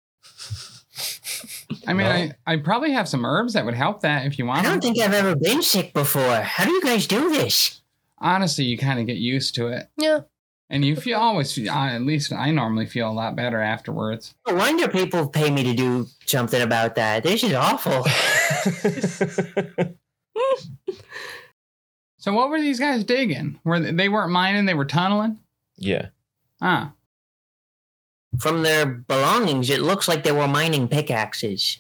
I mean, I probably have some herbs that would help that if you I want don't them. think I've ever been sick before. How do you guys do this? Honestly, you kind of get used to it. Yeah. And you feel at least I normally feel a lot better afterwards. No wonder people pay me to do something about that. This is awful. So what were these guys digging? They weren't mining, they were tunneling? Yeah. Ah. From their belongings, it looks like they were mining pickaxes.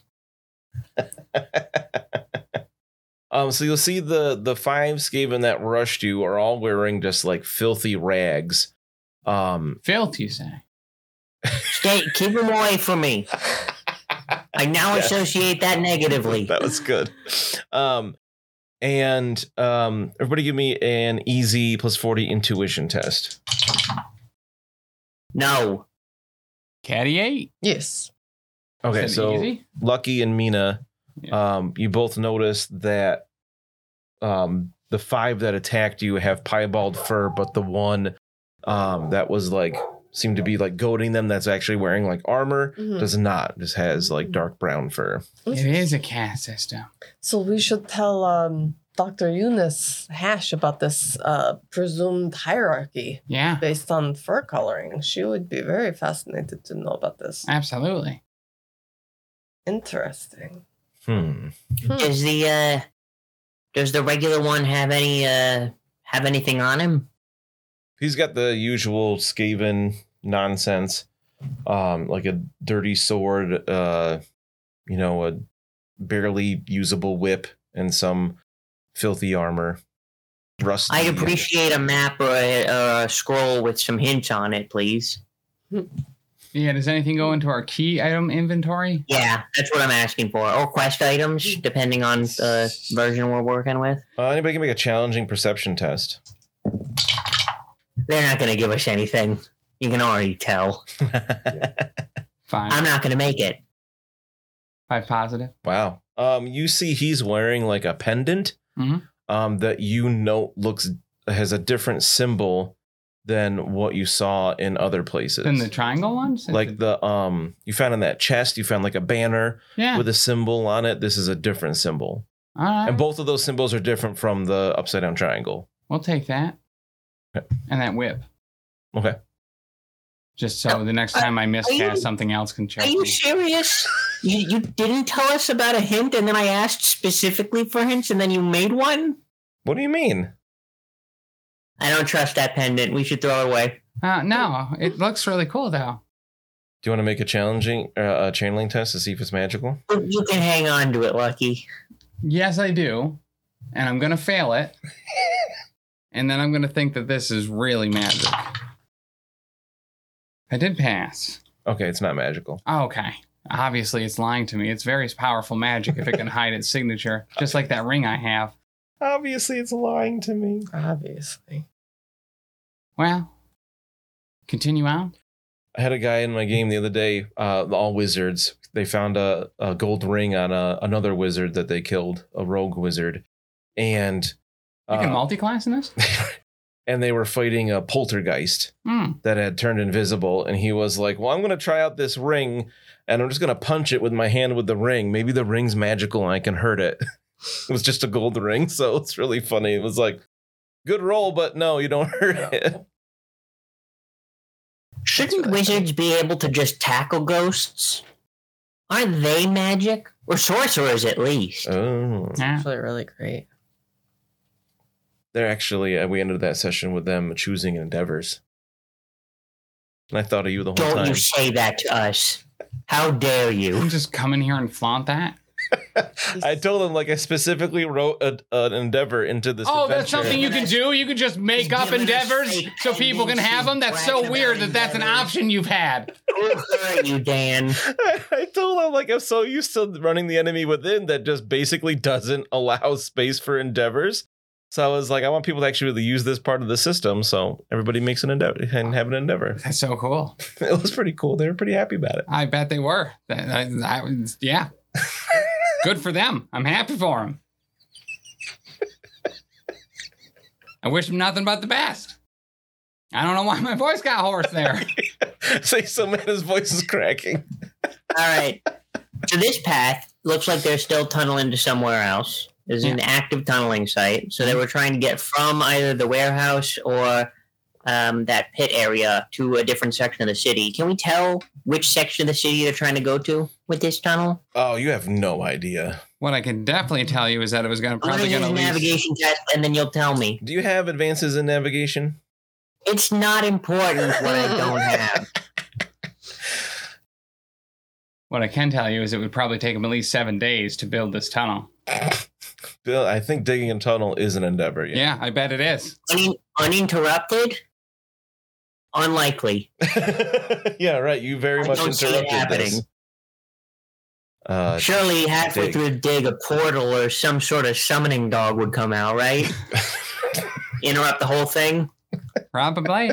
So you'll see the 5 Skaven that rushed you are all wearing just like filthy rags. Filth, you say? Keep them away from me. I now associate that negatively. That was good. Everybody give me an easy +40 intuition test. No. Caddy 8. Yes. Okay, Is it so easy? Lucky and Mina, you both noticed that the 5 that attacked you have piebald fur, but the one that was like seemed to be like goading them that's actually wearing like armor does not. Just has like dark brown fur. It is a caste system. So we should tell Dr. Eunice Hash about this presumed hierarchy. Yeah. Based on fur coloring. She would be very fascinated to know about this. Absolutely. Interesting. Does the regular one have anything on him? He's got the usual Skaven nonsense, like a dirty sword, a barely usable whip, and some filthy armor. Rusty. I'd appreciate a map or a scroll with some hints on it, please. Yeah, does anything go into our key item inventory? Yeah, that's what I'm asking for. Or quest items, depending on the version we're working with. Anybody can make a challenging perception test. They're not going to give us anything. You can already tell. Fine. I'm not going to make it. 5 positive. Wow. You see he's wearing like a pendant that has a different symbol than what you saw in other places. In the triangle ones? Like you found in that chest, you found like a banner with a symbol on it. This is a different symbol. All right. And both of those symbols are different from the upside down triangle. We'll take that. Okay. And that whip. Okay. Just so the next time I miscast, something else can check. Are you serious? You didn't tell us about a hint, and then I asked specifically for hints, and then you made one? What do you mean? I don't trust that pendant. We should throw it away. No, it looks really cool, though. Do you want to make a challenging channeling test to see if it's magical? You can hang on to it, Lucky. Yes, I do. And I'm going to fail it. And then I'm going to think that this is really magic. I did pass. Okay, it's not magical. Oh, okay. Obviously, it's lying to me. It's very powerful magic if it can hide its signature, just like that ring I have. Obviously, it's lying to me. Obviously. Well, continue on. I had a guy in my game the other day, all wizards. They found a gold ring on another wizard that they killed, a rogue wizard. And you can multi-class in this? And they were fighting a poltergeist that had turned invisible. And he was like, well, I'm going to try out this ring, and I'm just going to punch it with my hand with the ring. Maybe the ring's magical and I can hurt it. It was just a gold ring, so it's really funny. It was like, good roll, but no, you don't hurt it. Shouldn't wizards be able to just tackle ghosts? Aren't they magic? Or sorcerers, at least. Oh. It's actually really great. They're actually, we ended that session with them choosing endeavors. And I thought of you the whole time. Don't you say that to us. How dare you? You just come in here and flaunt that? I told him, like, I specifically wrote an endeavor into this adventure. That's something you can do? You can just make up endeavors so people can have them? That's so weird that that's an option you've had. Who hurt you, Dan? I told him, like, I'm so used to running the enemy within that just basically doesn't allow space for endeavors. So I was like, I want people to actually use this part of the system, so everybody makes an endeavor and have an endeavor. That's so cool. It was pretty cool. They were pretty happy about it. I bet they were. Yeah. Good for them. I'm happy for them. I wish them nothing but the best. I don't know why my voice got hoarse there. Say so, man, his voice is cracking. All right. So this path looks like they're still tunneling to somewhere else. There's an active tunneling site. So they were trying to get from either the warehouse or that pit area to a different section of the city. Can we tell which section of the city they're trying to go to with this tunnel? Oh, you have no idea. What I can definitely tell you is that it was probably going to lose navigation test, and then you'll tell me. Do you have advances in navigation? It's not important what I don't have. What I can tell you is it would probably take them at least 7 days to build this tunnel. Bill, I think digging a tunnel is an endeavor. Yeah, I bet it is. Uninterrupted? Unlikely. Yeah, right. You very much interrupted this. Surely halfway through the dig, a portal or some sort of summoning dog would come out, right? Interrupt the whole thing? Probably.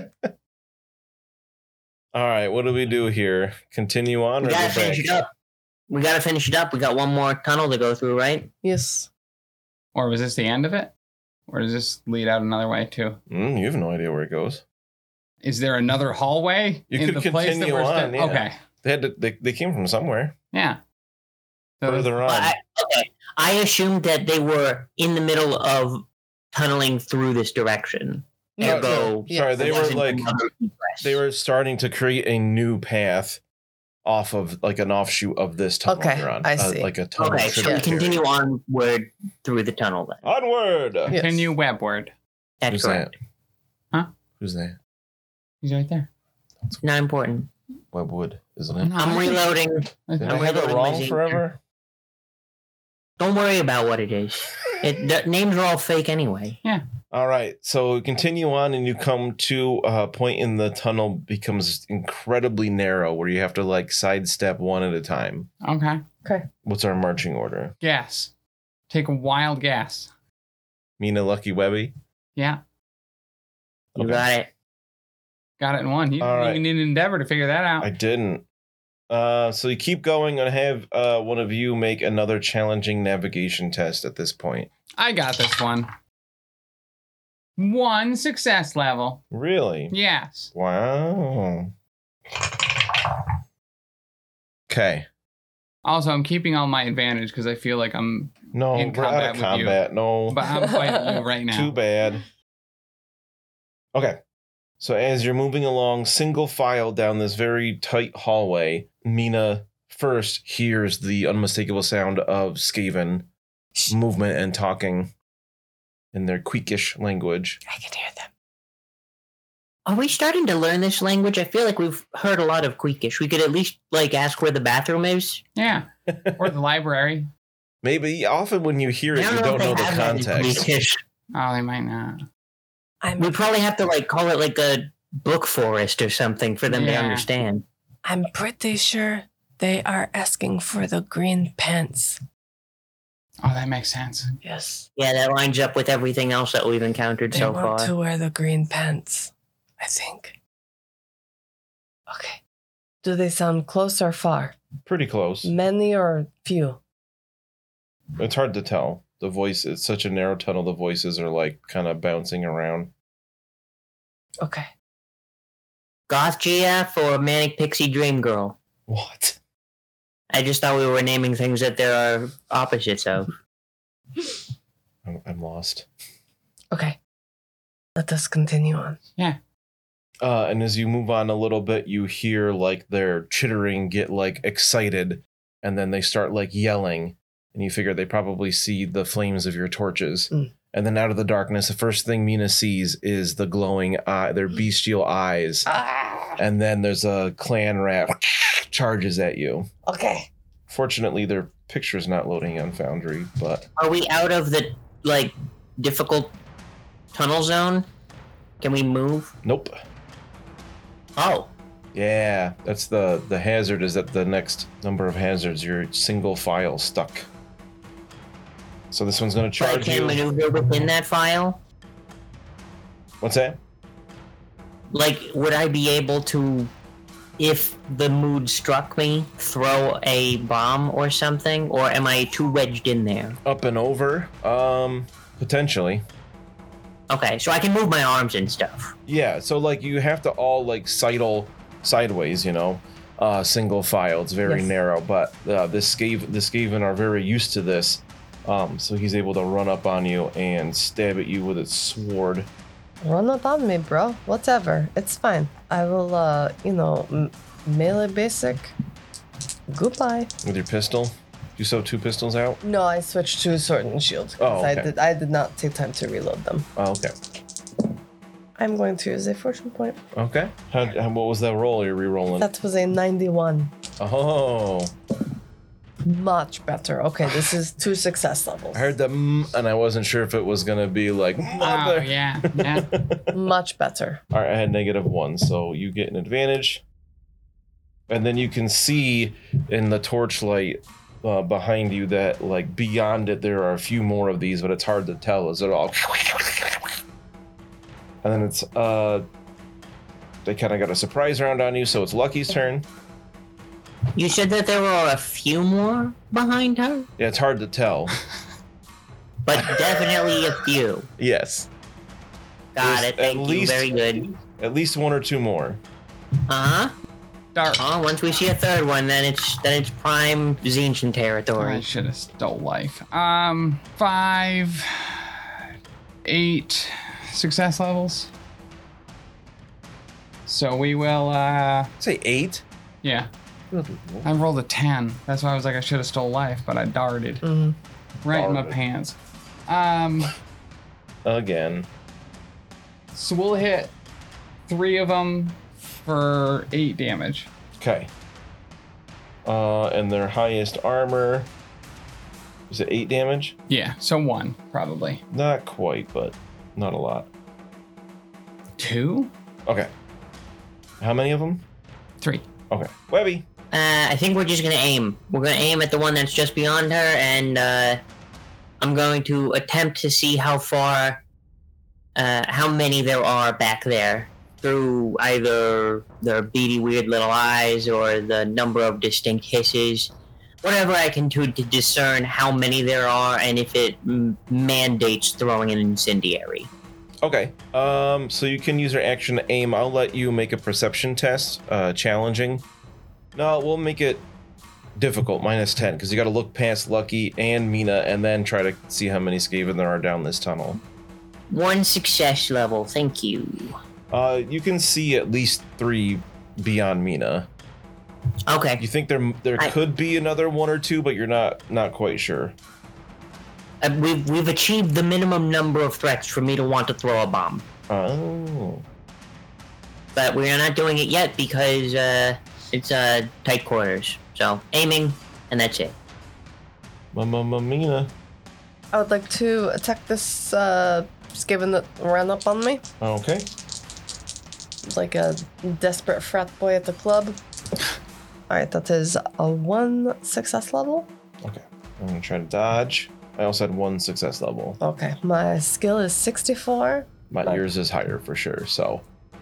All right, what do we do here? Continue on? We gotta finish it up. We got one more tunnel to go through, right? Yes. Or was this the end of it? Or does this lead out another way too? You have no idea where it goes. Is there another hallway? You could continue on. Yeah. Okay. They came from somewhere. Yeah. So further on. I assumed that they were in the middle of tunneling through this direction. Sorry, they were starting to create a new path off of like an offshoot of this tunnel. Okay, you're on. I see. Like a tunnel. Okay, so we continue onward through the tunnel then. Onward. Continue webward. That's Who's correct. that? Huh? Who's that? He's right there. Not important. Webwood, isn't it? No, I'm reloading. Did I have it wrong forever? Don't worry about what it is. The names are all fake anyway. Yeah. All right, so continue on, and you come to a point in the tunnel becomes incredibly narrow, where you have to like sidestep one at a time. Okay. What's our marching order? Gas. Take a wild gas. Mina Lucky Webby. Yeah. You got it. Got it in one. You didn't even need an endeavor to figure that out. I didn't. So you keep going and have one of you make another challenging navigation test at this point. I got this one. 1 success level. Really? Yes. Wow. Okay. Also, I'm keeping all my advantage because I feel like I'm No, in we're out of combat. you. No. But I'm fighting you right now. Too bad. Okay. So as you're moving along single file down this very tight hallway, Mina first hears the unmistakable sound of Skaven movement and talking in their Queekish language. I can hear them. Are we starting to learn this language? I feel like we've heard a lot of Queekish. We could at least like ask where the bathroom is. Yeah. Or the library. Maybe often when you hear it, you don't know the context. Oh, they might not. We probably have to like call it like a book forest or something for them to understand. I'm pretty sure they are asking for the green pants. Oh, that makes sense. Yes. Yeah, that lines up with everything else that we've encountered so far. They want to wear the green pants, I think. Okay. Do they sound close or far? Pretty close. Many or few? It's hard to tell. The voice, it's such a narrow tunnel, the voices are like kind of bouncing around. Okay. Goth GF or Manic Pixie Dream Girl? What? I just thought we were naming things that there are opposites of. I'm lost. Okay. Let us continue on. Yeah. And as you move on a little bit, you hear like their chittering get like excited, and then they start like yelling, and you figure they probably see the flames of your torches. And then out of the darkness, the first thing Mina sees is the glowing eye, their bestial eyes. And then there's a clan rat charges at you. Okay. Fortunately, their picture's not loading on Foundry, but... Are we out of the, like, difficult tunnel zone? Can we move? Nope. Oh. Yeah, that's the hazard is that the next number of hazards, you're single file stuck. So this one's going to charge you. Can I maneuver within that file? What's that? Like, would I be able to, if the mood struck me, throw a bomb or something? Or am I too wedged in there? Up and over? Potentially. Okay, so I can move my arms and stuff. Yeah, so like you have to all like sidle sideways, you know, single file. It's very narrow, but this Skaven are very used to this. So he's able to run up on you and stab at you with its sword. Run up on me, bro. Whatever. It's fine. I will, melee basic. Goodbye. With your pistol? You sew 2 pistols out? No, I switched to sword and shield. Oh, okay. I did not take time to reload them. Oh, okay. I'm going to use a fortune point. Okay. What was that roll you're re-rolling? That was a 91. Oh. Much better. Okay, this is 2 success levels. I heard the and I wasn't sure if it was going to be like, mother. Oh, yeah. Much better. All right, I had -1, so you get an advantage. And then you can see in the torchlight behind you that, like, beyond it, there are a few more of these, but it's hard to tell. Is it all... And then it's, they kind of got a surprise round on you, so it's Lucky's turn. You said that there were a few more behind her? Yeah, it's hard to tell. but definitely a few. Yes. Got it. Thank you. Very good. At least one or two more. Uh-huh. Dark. Oh, once we see a third one, then it's prime Zinchen territory. I should have stole life. 5, 8 success levels. So we will Say 8? yeah. I rolled a 10. That's why I was like I should have stole life, but I darted. Right in my pants. Again. So we'll hit 3 of them for 8 damage. Okay. And their highest armor is it 8 damage? Yeah, so 1 probably. Not quite, but not a lot. 2? Okay. How many of them? 3. Okay. Webby. I think we're just gonna aim. We're gonna aim at the one that's just beyond her, and I'm going to attempt to see how far, how many there are back there through either their beady, weird little eyes or the number of distinct hisses. Whatever I can do to discern how many there are and if it mandates throwing an incendiary. Okay. So you can use your action to aim. I'll let you make a perception test, challenging. No, we'll make it difficult, -10, because you got to look past Lucky and Mina and then try to see how many Skaven there are down this tunnel. 1 success level, thank you. You can see at least 3 beyond Mina. Okay. You think there could be another 1 or 2, but you're not quite sure. We've achieved the minimum number of threats for me to want to throw a bomb. Oh. But we are not doing it yet because it's tight quarters. So aiming, and that's it. Mina. I would like to attack this Skaven that ran up on me. Okay. Like a desperate frat boy at the club. Alright, that is a 1 success level. Okay. I'm going to try to dodge. I also had 1 success level. Okay, my skill is 64. Yours is higher for sure, so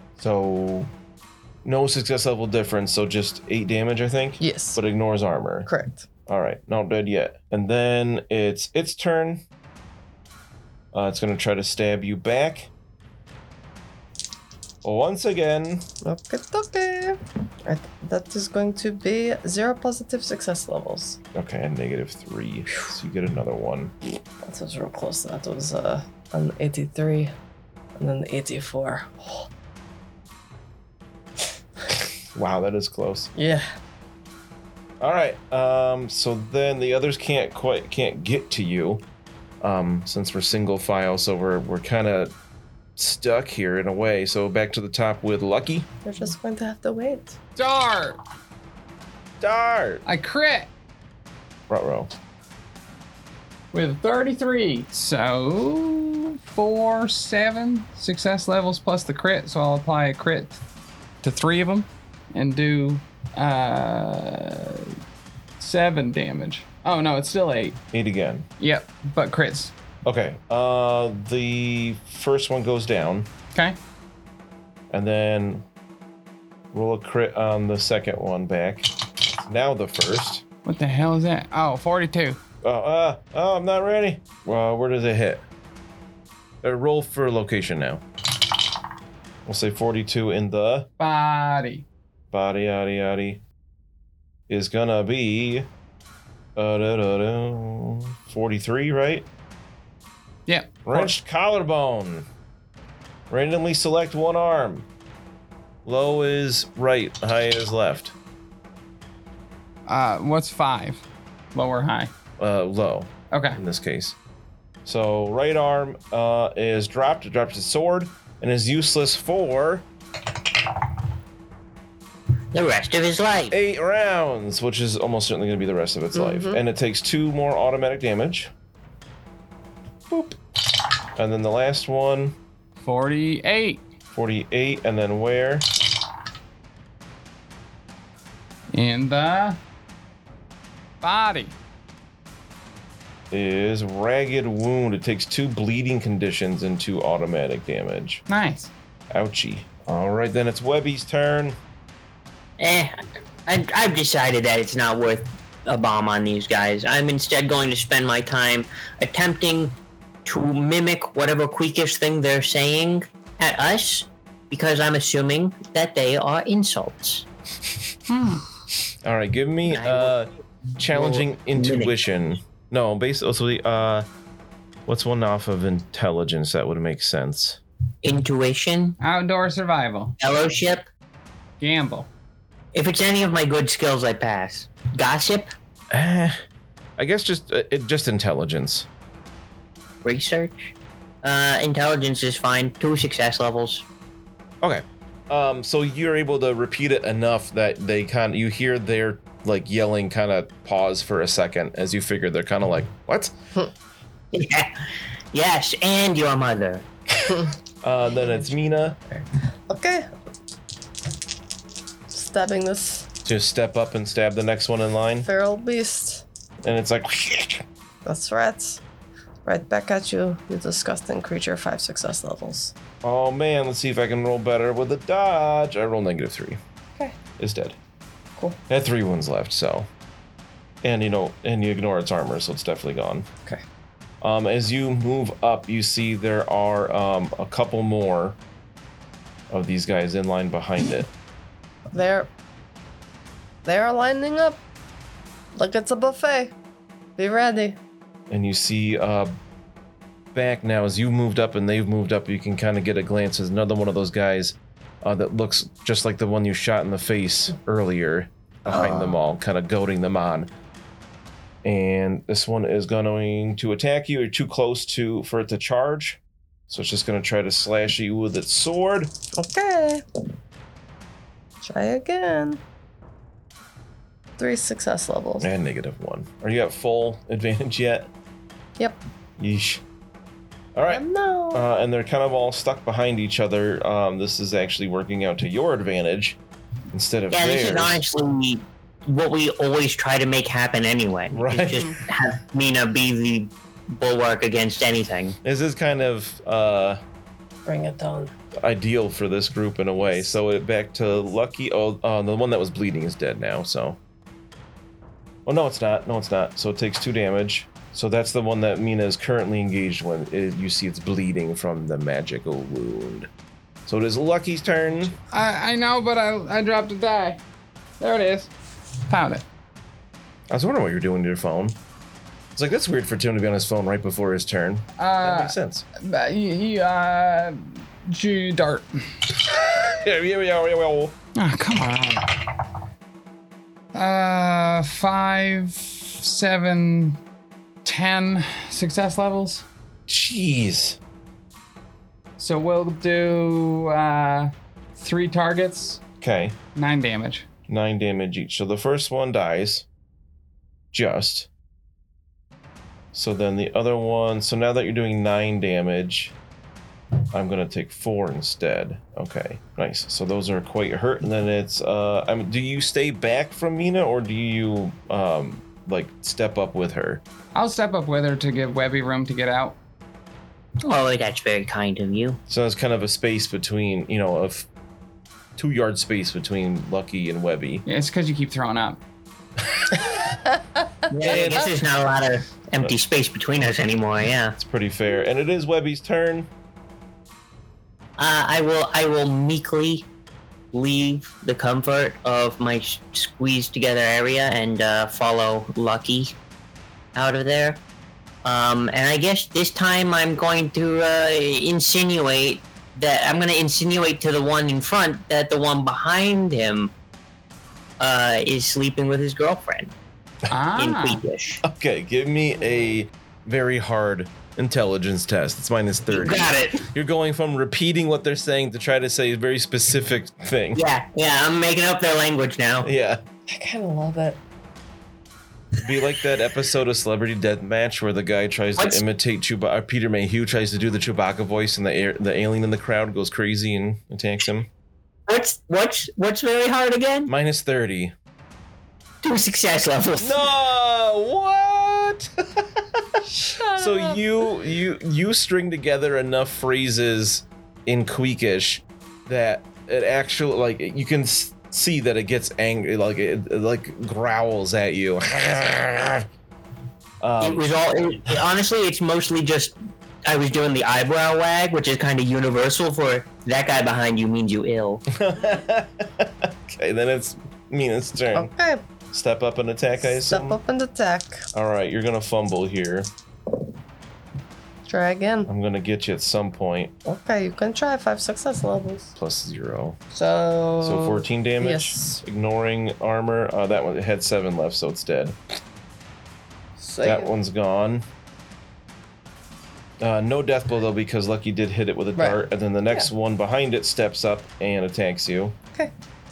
no success level difference, so just 8 damage, I think? Yes. But ignores armor. Correct. Alright, not dead yet. And then it's its turn. It's going to try to stab you back. Once again. Okay. Right, that is going to be 0 positive success levels. Okay, and -3. So you get another one. That was real close. That was an 83 and then 84. Wow, that is close. Yeah. All right. So then the others can't get to you, since we're single file. So we're kind of stuck here in a way. So back to the top with Lucky. We're just going to have to wait. Dart! I crit! Ruh-roh. With 33. So 4, 7 success levels plus the crit. So I'll apply a crit to 3 of them and do 7 damage. Oh no, it's still 8. 8 again. Yep, but crits. Okay. The first one goes down. Okay. And then roll a crit on the second one back. Now the first. What the hell is that? Oh, 42. Oh, I'm not ready. Where does it hit? Roll for location now. We'll say 42 in the body. Body is gonna be 43, right? Yeah. Wrenched collarbone. Randomly select one arm. Low is right, high is left. What's 5? Low or high? Low. Okay. In this case. So right arm is dropped. It drops his sword and is useless for the rest of his life. 8 rounds, which is almost certainly going to be the rest of its life. And it takes 2 more automatic damage. Boop. And then the last one. 48. 48, and then where? In the body. Is Ragged Wound. It takes 2 bleeding conditions and 2 automatic damage. Nice. Ouchie. All right, then it's Webby's turn. I've decided that it's not worth a bomb on these guys. I'm instead going to spend my time attempting to mimic whatever Queekish thing they're saying at us, because I'm assuming that they are insults. All right, give me challenging intuition. No, basically, what's one off of intelligence that would make sense? Intuition. Outdoor survival. Fellowship. Gamble. If it's any of my good skills, I pass. Gossip. I guess just intelligence. Research. Intelligence is fine. 2 success levels. Okay. So you're able to repeat it enough that you hear their like yelling kind of pause for a second as you figure they're kind of like, what? Yeah. Yes, and your mother. Then it's Mina. Okay. Stabbing this Just step up and stab the next one in line. feral beast. And it's like, That's right. Right back at you, you disgusting creature. 5 success levels. oh man, let's see if I can roll better with a dodge. I roll -3. Okay. It's dead. Cool. It had 3 wounds left, so. And you ignore its armor, so it's definitely gone. Okay. As you move up, you see there are a couple more of these guys in line behind it. They are lining up like it's a buffet. Be ready. And you see back now, as you moved up and they've moved up, you can kind of get a glance. There's another one of those guys that looks just like the one you shot in the face earlier behind them all, kind of goading them on. And this one is going to attack you. You're too close for it to charge. So it's just going to try to slash you with its sword. Okay. Try again. 3 success levels. And -1. Are you at full advantage yet? Yep. Yeesh. All right. No. And they're kind of all stuck behind each other. This is actually working out to your advantage instead of theirs. This is honestly what we always try to make happen anyway. Right. Is just have Mina be the bulwark against anything. This is kind of Bring it down. ideal for this group in a way. So back to Lucky. Oh, the one that was bleeding is dead now. So. Oh, no, it's not. No, it's not. So it takes 2 damage. So that's the one that Mina is currently engaged with. You see it's bleeding from the magical wound. So it is Lucky's turn. I know, but I dropped a die. There it is. Found it. I was wondering what you're doing to your phone. It's like, that's weird for Tim to be on his phone right before his turn. That makes sense. Dart. Yeah. Oh, come on. 5, 7, 10 success levels. Jeez. So we'll do 3 targets, Okay. 9 damage. 9 damage each. So the first one dies. Just. So then the other one. So now that you're doing 9 damage, I'm going to take 4 instead. Okay. Nice. So those are quite hurt. And then it's. Do you stay back from Mina or do you step up with her? I'll step up with her to give Webby room to get out. Oh, that's very kind of you. So it's kind of a space between, a 2-yard space between Lucky and Webby. Yeah, it's because you keep throwing up. Yeah, I guess there's not a lot of empty space between us anymore. Yeah. It's pretty fair. And it is Webby's turn. I will meekly leave the comfort of my squeezed together area and follow Lucky out of there. And I guess this time I'm going to insinuate to the one in front that the one behind him is sleeping with his girlfriend in Queekish. Okay, give me a very hard intelligence test. It's -30. You got it. You're going from repeating what they're saying to try to say a very specific thing. Yeah, I'm making up their language now. Yeah. I kind of love it. Be like that episode of Celebrity Deathmatch where the guy tries to imitate Chewbacca. Peter Mayhew tries to do the Chewbacca voice, and the alien in the crowd goes crazy and attacks him. What's very hard again? -30. 2 success levels. No, what? So you string together enough phrases in Queekish that it actually you can see that it gets angry, it growls at you. It was all honestly, it's mostly just I was doing the eyebrow wag, which is kind of universal for that guy behind you means you ill. Okay, then it's Mina's turn. Okay. Step up and attack, I assume? Step up and attack. All right, you're going to fumble here. Try again. I'm going to get you at some point. Okay, you can try 5 success levels. +0. So 14 damage. Yes. Ignoring armor. That one, it had 7 left, so it's dead. So That one's gone. No death blow, though, because Lucky did hit it with a dart. And then the next one behind it steps up and attacks you. Okay.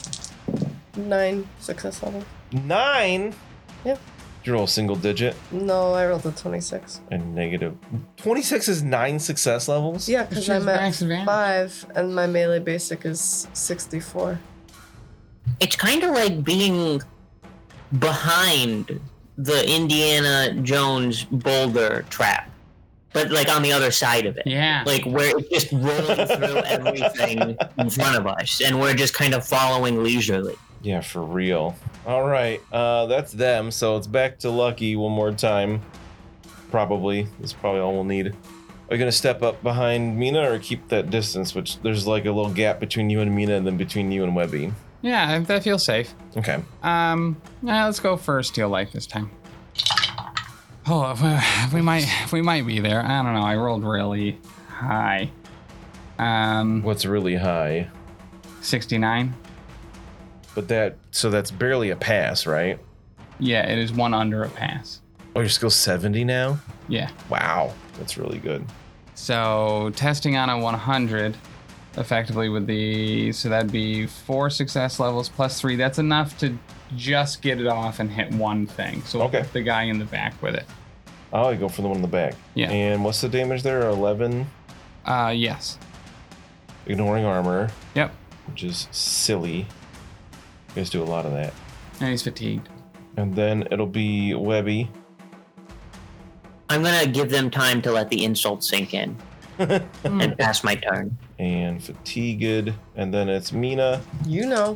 9 success levels. 9? Yep. Did you roll a single digit? No, I rolled a 26. And negative. 26 is 9 success levels? Yeah, because I'm at 5 and my melee basic is 64. It's kind of like being behind the Indiana Jones boulder trap, but like on the other side of it. Yeah. Like where it's just rolling through everything in front of us, and we're just kind of following leisurely. Yeah, for real. All right, that's them. So it's back to Lucky one more time. Probably. That's probably all we'll need. Are you going to step up behind Mina or keep that distance, which there's like a little gap between you and Mina and then between you and Webby? Yeah, that feels safe. Okay. Let's go for Steel Life this time. Oh, we might be there. I don't know. I rolled really high. What's really high? 69. But that's barely a pass, right? Yeah, it is one under a pass. Oh, your skill's 70 now? Yeah. Wow, that's really good. So testing on a 100, effectively so that'd be 4 success levels plus 3. That's enough to just get it off and hit one thing. So okay. The guy in the back with it. Oh, I go for the one in the back. Yeah. And what's the damage there? 11? Yes. Ignoring armor. Yep. Which is silly. You guys do a lot of that. And he's fatigued. And then it'll be Webby. I'm gonna give them time to let the insult sink in and pass my turn. And fatigued. And then it's Mina. You know.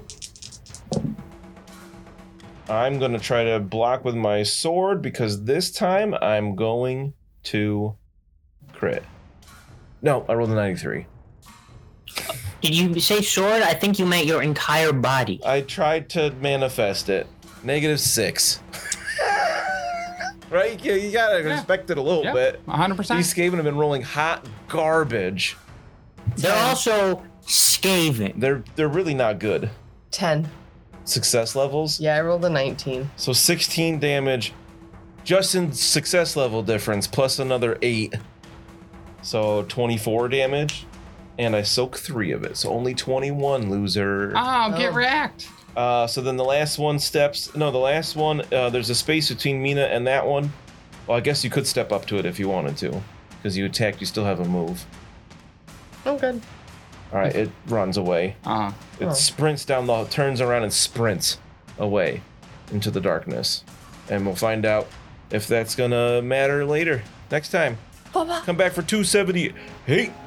I'm gonna try to block with my sword because this time I'm going to crit. No, I rolled a 93. Did you say sword? I think you meant your entire body. I tried to manifest it. -6. Right? You gotta respect it a little bit. 100%. These Skaven have been rolling hot garbage. They're also Skaven. They're really not good. 10. Success levels? Yeah, I rolled a 19. So 16 damage just in success level difference plus another 8. So 24 damage. And I soak 3 of it, so only 21, loser. Oh, get wrecked. So then the last one there's a space between Mina and that one. Well, I guess you could step up to it if you wanted to. Because you attacked, you still have a move. I'm good. All right, it runs away. It sprints down turns around and sprints away into the darkness. And we'll find out if that's gonna matter later. Next time. Bye-bye. Come back for 270. Hey!